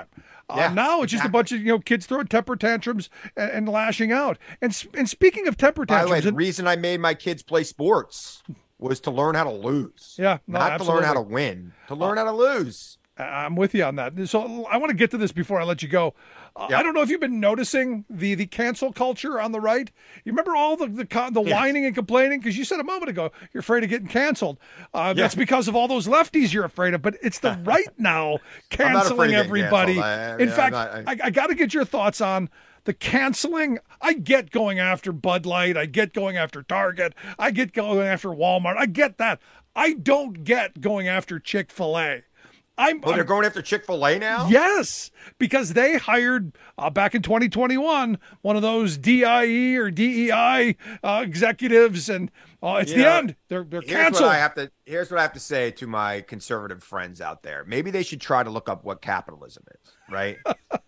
[SPEAKER 18] Uh, now it's just a bunch of you know kids throwing temper tantrums and, and lashing out. And and speaking of temper tantrums,
[SPEAKER 4] by the way, the
[SPEAKER 18] and,
[SPEAKER 4] reason I made my kids play sports was to learn how to lose.
[SPEAKER 18] Yeah, no,
[SPEAKER 4] not
[SPEAKER 18] absolutely.
[SPEAKER 4] to learn how to win, to learn uh, how to lose.
[SPEAKER 18] I'm with you on that. So I want to get to this before I let you go. Uh, yep. I don't know if you've been noticing the the cancel culture on the right. You remember all the the, the yes. whining and complaining? Because you said a moment ago you're afraid of getting canceled. Uh, yeah. That's because of all those lefties you're afraid of. But it's the right now canceling everybody. I, I mean, In fact, not, I, I, I got to get your thoughts on the canceling. I get going after Bud Light. I get going after Target. I get going after Walmart. I get that. I don't get going after Chick-fil-A. I'm,
[SPEAKER 4] well, they're I'm, going after Chick-fil-A now?
[SPEAKER 18] Yes, because they hired, uh, back in twenty twenty-one, one of those D I E or D E I uh, executives, and uh, it's you the know, end. They're, they're
[SPEAKER 4] here's
[SPEAKER 18] canceled.
[SPEAKER 4] What I have to, here's what I have to say to my conservative friends out there. Maybe they should try to look up what capitalism is, right?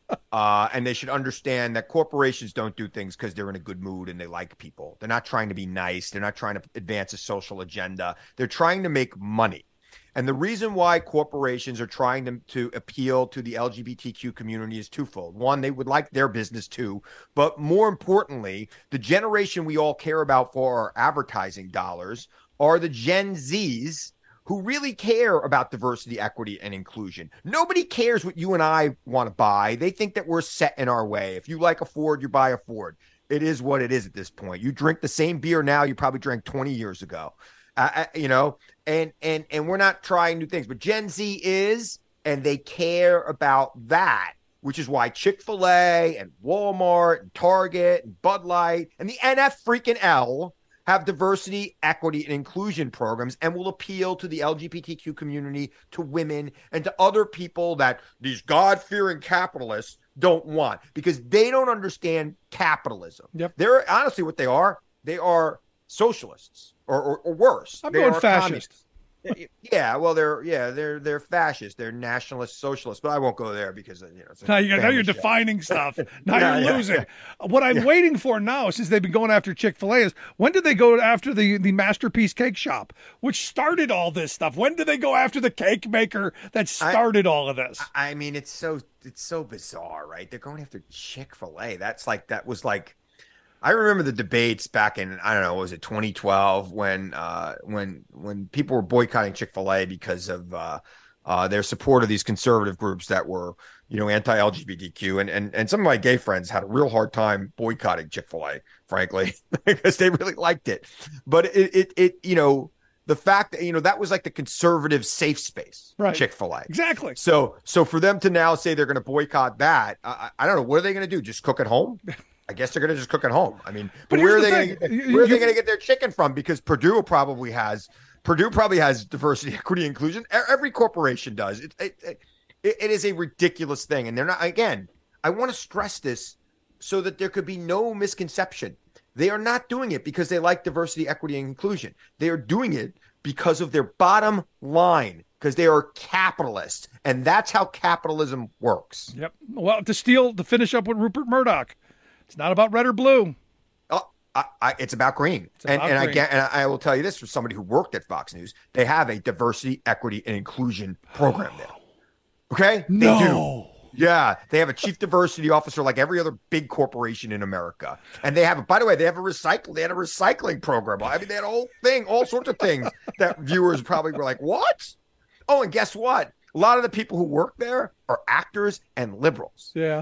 [SPEAKER 4] uh, and they should understand that corporations don't do things because they're in a good mood and they like people. They're not trying to be nice. They're not trying to advance a social agenda. They're trying to make money. And the reason why corporations are trying to, to appeal to the L G B T Q community is twofold. One, they would like their business too. But more importantly, the generation we all care about for our advertising dollars are the Gen Zs who really care about diversity, equity, and inclusion. Nobody cares what you and I want to buy. They think that we're set in our way. If you like a Ford, you buy a Ford. It is what it is at this point. You drink the same beer now you probably drank twenty years ago. Uh, you know, and and and we're not trying new things, but Gen Z is, and they care about that, which is why Chick-fil-A and Walmart and Target and Bud Light and the N F freaking L have diversity, equity, and inclusion programs and will appeal to the L G B T Q community, to women, and to other people that these God-fearing capitalists don't want, because they don't understand capitalism.
[SPEAKER 18] Yep.
[SPEAKER 4] They're honestly what they are. They are socialists. Or, or, or worse.
[SPEAKER 18] I'm
[SPEAKER 4] they
[SPEAKER 18] going
[SPEAKER 4] are
[SPEAKER 18] fascist.
[SPEAKER 4] Communists. Yeah, well, they're yeah, they're they're fascist. They're nationalist socialists, but I won't go there because you know. It's
[SPEAKER 18] now, you, now you're show. defining stuff. Now yeah, you're losing. Yeah, yeah. What I'm yeah. waiting for now, since they've been going after Chick-fil-A, is when did they go after the the Masterpiece Cake Shop, which started all this stuff? When did they go after the cake maker that started I, all of this?
[SPEAKER 4] I mean, it's so it's so bizarre, right? They're going after Chick-fil-A. That's like that was like. I remember the debates back in, I don't know, was it twenty twelve when uh, when when people were boycotting Chick-fil-A because of uh, uh, their support of these conservative groups that were, you know, anti-L G B T Q. And, and, and some of my gay friends had a real hard time boycotting Chick-fil-A, frankly, because they really liked it. But it, it, it, you know, the fact that, you know, that was like the conservative safe space,
[SPEAKER 18] right?
[SPEAKER 4] Chick-fil-A.
[SPEAKER 18] Exactly.
[SPEAKER 4] So, so for them to now say they're going to boycott that, I, I don't know, what are they going to do? Just cook at home? I guess they're going to just cook at home. I mean, but, but where are the they going to where are they going to get their chicken from? Because Purdue probably has Purdue probably has diversity, equity, inclusion. Every corporation does. It, it, it, it is a ridiculous thing, and they're not. Again, I want to stress this so that there could be no misconception. They are not doing it because they like diversity, equity, and inclusion. They are doing it because of their bottom line. Because they are capitalists, and that's how capitalism works.
[SPEAKER 18] Yep. Well, to steal, to finish up with Rupert Murdoch. It's not about red or blue.
[SPEAKER 4] Oh, I, I, it's about green.
[SPEAKER 18] It's about
[SPEAKER 4] and and
[SPEAKER 18] green.
[SPEAKER 4] I get, and I will tell you this from somebody who worked at Fox News: they have a diversity, equity, and inclusion program there. Okay,
[SPEAKER 18] no.
[SPEAKER 4] They do. Yeah, they have a chief diversity officer like every other big corporation in America, and they have. A, by the way, they have a recycle. They had a recycling program. I mean, they had a whole thing, all sorts of things that viewers probably were like, "What?" Oh, and guess what? A lot of the people who work there are actors and liberals.
[SPEAKER 18] Yeah.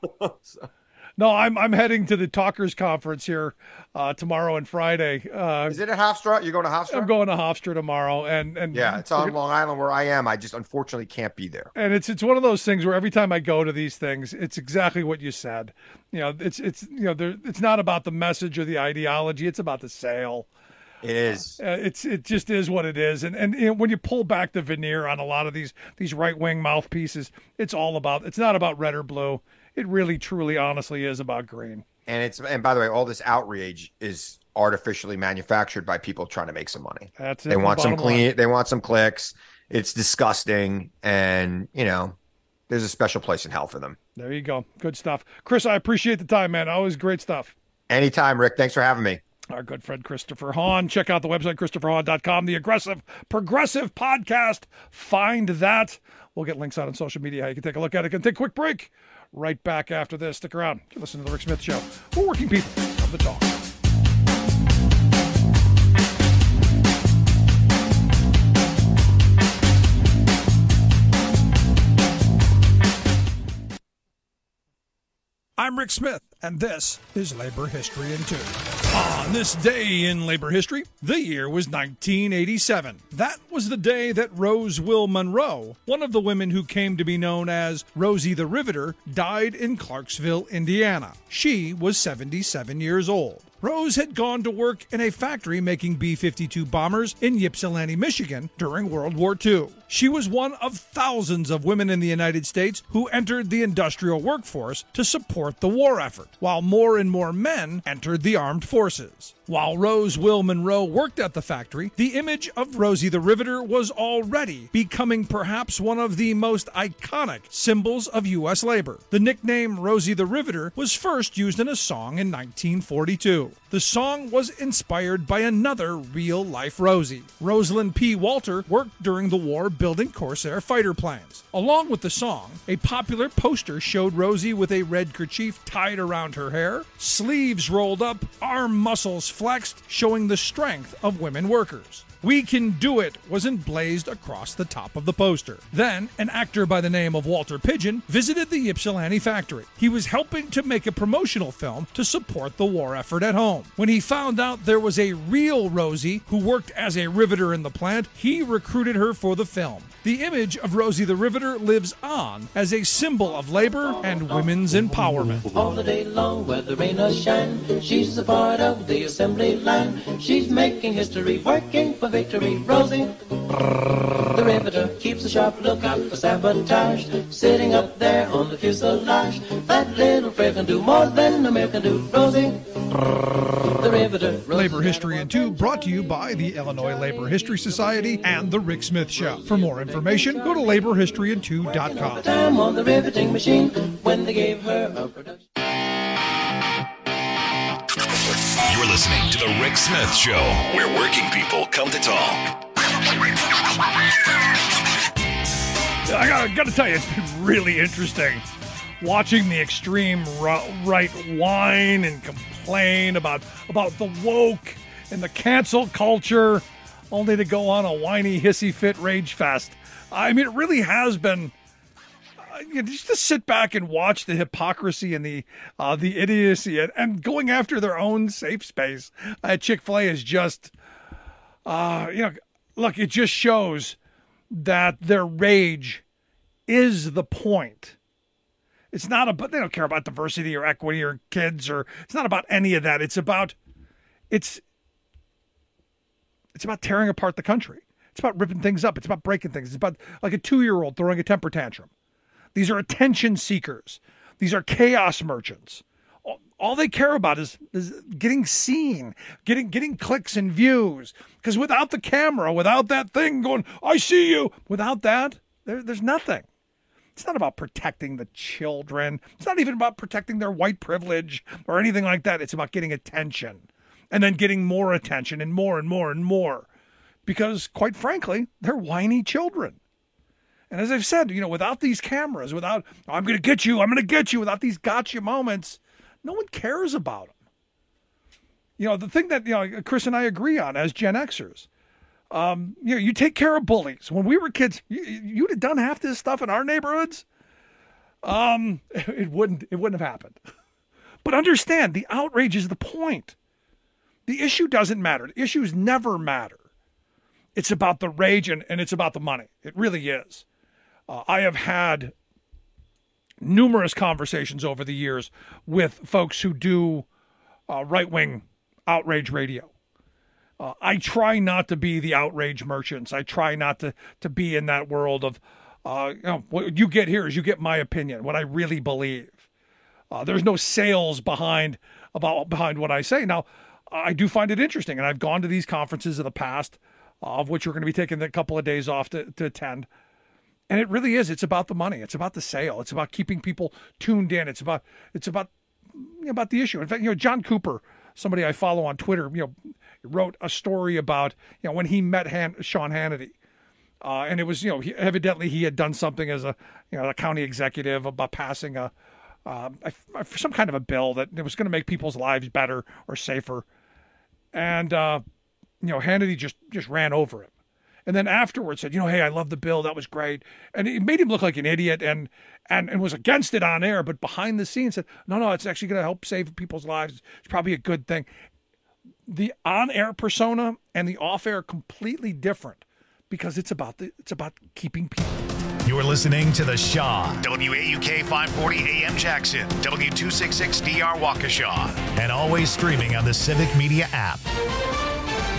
[SPEAKER 4] so,
[SPEAKER 18] No, I'm I'm heading to the Talkers Conference here uh, tomorrow and Friday. Uh,
[SPEAKER 4] Is it at Hofstra? You're going to Hofstra?
[SPEAKER 18] I'm going to Hofstra tomorrow, and and
[SPEAKER 4] yeah, it's on Long Island where I am. I just unfortunately can't be there.
[SPEAKER 18] And it's it's one of those things where every time I go to these things, it's exactly what you said. You know, it's it's you know, there, it's not about the message or the ideology; it's about the sale.
[SPEAKER 4] It is.
[SPEAKER 18] Uh, it's it just is what it is, and and you know, when you pull back the veneer on a lot of these these right wing mouthpieces, it's all about. It's not about red or blue. It really, truly, honestly is about green.
[SPEAKER 4] And it's and by the way, all this outrage is artificially manufactured by people trying to make some money.
[SPEAKER 18] That's it.
[SPEAKER 4] They want some clean.
[SPEAKER 18] Line.
[SPEAKER 4] They want some clicks. It's disgusting, and you know, there's a special place in hell for them.
[SPEAKER 18] There you go. Good stuff, Chris. I appreciate the time, man. Always great stuff.
[SPEAKER 4] Anytime, Rick. Thanks for having me.
[SPEAKER 18] Our good friend Christopher Hahn. Check out the website, christopher hahn dot com, the Aggressive Progressive Podcast. Find that. We'll get links out on social media. You can take a look at it. Can take a quick break. Right back after this. Stick around. You're listening to The Rick Smith Show. We're working people of the talk. I'm Rick Smith, and this is Labor History in Two. On this day in labor history, the year was nineteen eighty-seven. That was the day that Rose Will Monroe, one of the women who came to be known as Rosie the Riveter, died in Clarksville, Indiana. She was seventy-seven years old. Rose had gone to work in a factory making B fifty-two bombers in Ypsilanti, Michigan during World War Two. She was one of thousands of women in the United States who entered the industrial workforce to support the war effort, while more and more men entered the armed forces. While Rose Will Monroe worked at the factory, the image of Rosie the Riveter was already becoming perhaps one of the most iconic symbols of U S labor. The nickname Rosie the Riveter was first used in a song in nineteen forty-two. The song was inspired by another real-life Rosie. Rosalind P. Walter worked during the war building Corsair fighter planes. Along with the song, a popular poster showed Rosie with a red kerchief tied around her hair, sleeves rolled up, arm muscles flexed, showing the strength of women workers. "We Can Do It" was emblazed across the top of the poster. Then, an actor by the name of Walter Pidgeon visited the Ypsilanti factory. He was helping to make a promotional film to support the war effort at home. When he found out there was a real Rosie who worked as a riveter in the plant, he recruited her for the film. The image of Rosie the Riveter lives on as a symbol of labor and women's empowerment.
[SPEAKER 6] All the day long, whether rain or shine, she's a part of the assembly line. She's making history, working for victory. Rosie, the Riveter, keeps a sharp lookout for sabotage. Sitting up there on the fuselage, that little friend can do more than a man can do. Rosie, the Riveter.
[SPEAKER 18] Labor History in Two, brought to you by the Illinois Labor History Society and The Rick Smith Show. For more information, go to labor history in two dot com.
[SPEAKER 6] Time on the riveting machine when they gave her a production.
[SPEAKER 20] You're listening to The Rick Smith Show, where working people come to talk.
[SPEAKER 18] I gotta, gotta tell you, it's been really interesting watching the extreme right whine and complain about, about the woke and the cancel culture, only to go on a whiny, hissy fit rage fest. I mean, it really has been. Uh, you know, just to sit back and watch the hypocrisy and the uh, the idiocy and, and going after their own safe space at Chick-fil-A is just, uh, you know, look, it just shows that their rage is the point. It's not about, they don't care about diversity or equity or kids, or it's not about any of that. It's about, it's, it's about tearing apart the country. It's about ripping things up. It's about breaking things. It's about like a two-year-old throwing a temper tantrum. These are attention seekers. These are chaos merchants. All, all they care about is, is getting seen, getting getting clicks and views. Because without the camera, without that thing going, I see you, without that, there, there's nothing. It's not about protecting the children. It's not even about protecting their white privilege or anything like that. It's about getting attention and then getting more attention and more and more and more. Because, quite frankly, they're whiny children. And as I've said, you know, without these cameras, without, I'm going to get you, I'm going to get you, without these gotcha moments, no one cares about them. You know, the thing that, you know, Chris and I agree on as Gen Xers, um, you know, you take care of bullies. When we were kids, you, you'd have done half this stuff in our neighborhoods. Um, it wouldn't, it wouldn't have happened. But understand, the outrage is the point. The issue doesn't matter. The issues never matter. It's about the rage and, and it's about the money. It really is. Uh, I have had numerous conversations over the years with folks who do uh, right-wing outrage radio. Uh, I try not to be the outrage merchants. I try not to, to be in that world of, uh, you know, what you get here is you get my opinion, what I really believe. Uh, there's no sales behind about behind what I say. Now, I do find it interesting, and I've gone to these conferences in the past, uh, of which we're going to be taking a couple of days off to, to attend. And it really is. It's about the money. It's about the sale. It's about keeping people tuned in. It's about it's about you know, about the issue. In fact, you know, John Cooper, somebody I follow on Twitter, you know, wrote a story about, you know, when he met Han- Sean Hannity. Uh, and it was, you know, he, evidently he had done something as a, you know, a county executive about passing a, uh, a, a some kind of a bill that it was going to make people's lives better or safer. And, uh, you know, Hannity just, just ran over him. And then afterwards said, you know, hey, I love the bill. That was great. And it made him look like an idiot and, and, and was against it on air. But behind the scenes said, no, no, it's actually going to help save people's lives. It's probably a good thing. The on-air persona and the off-air are completely different because it's about the it's about keeping people.
[SPEAKER 1] You're listening to The Shaw, W A U K five forty A M Jackson, W two sixty-six D R Waukesha, and always streaming on the Civic Media app.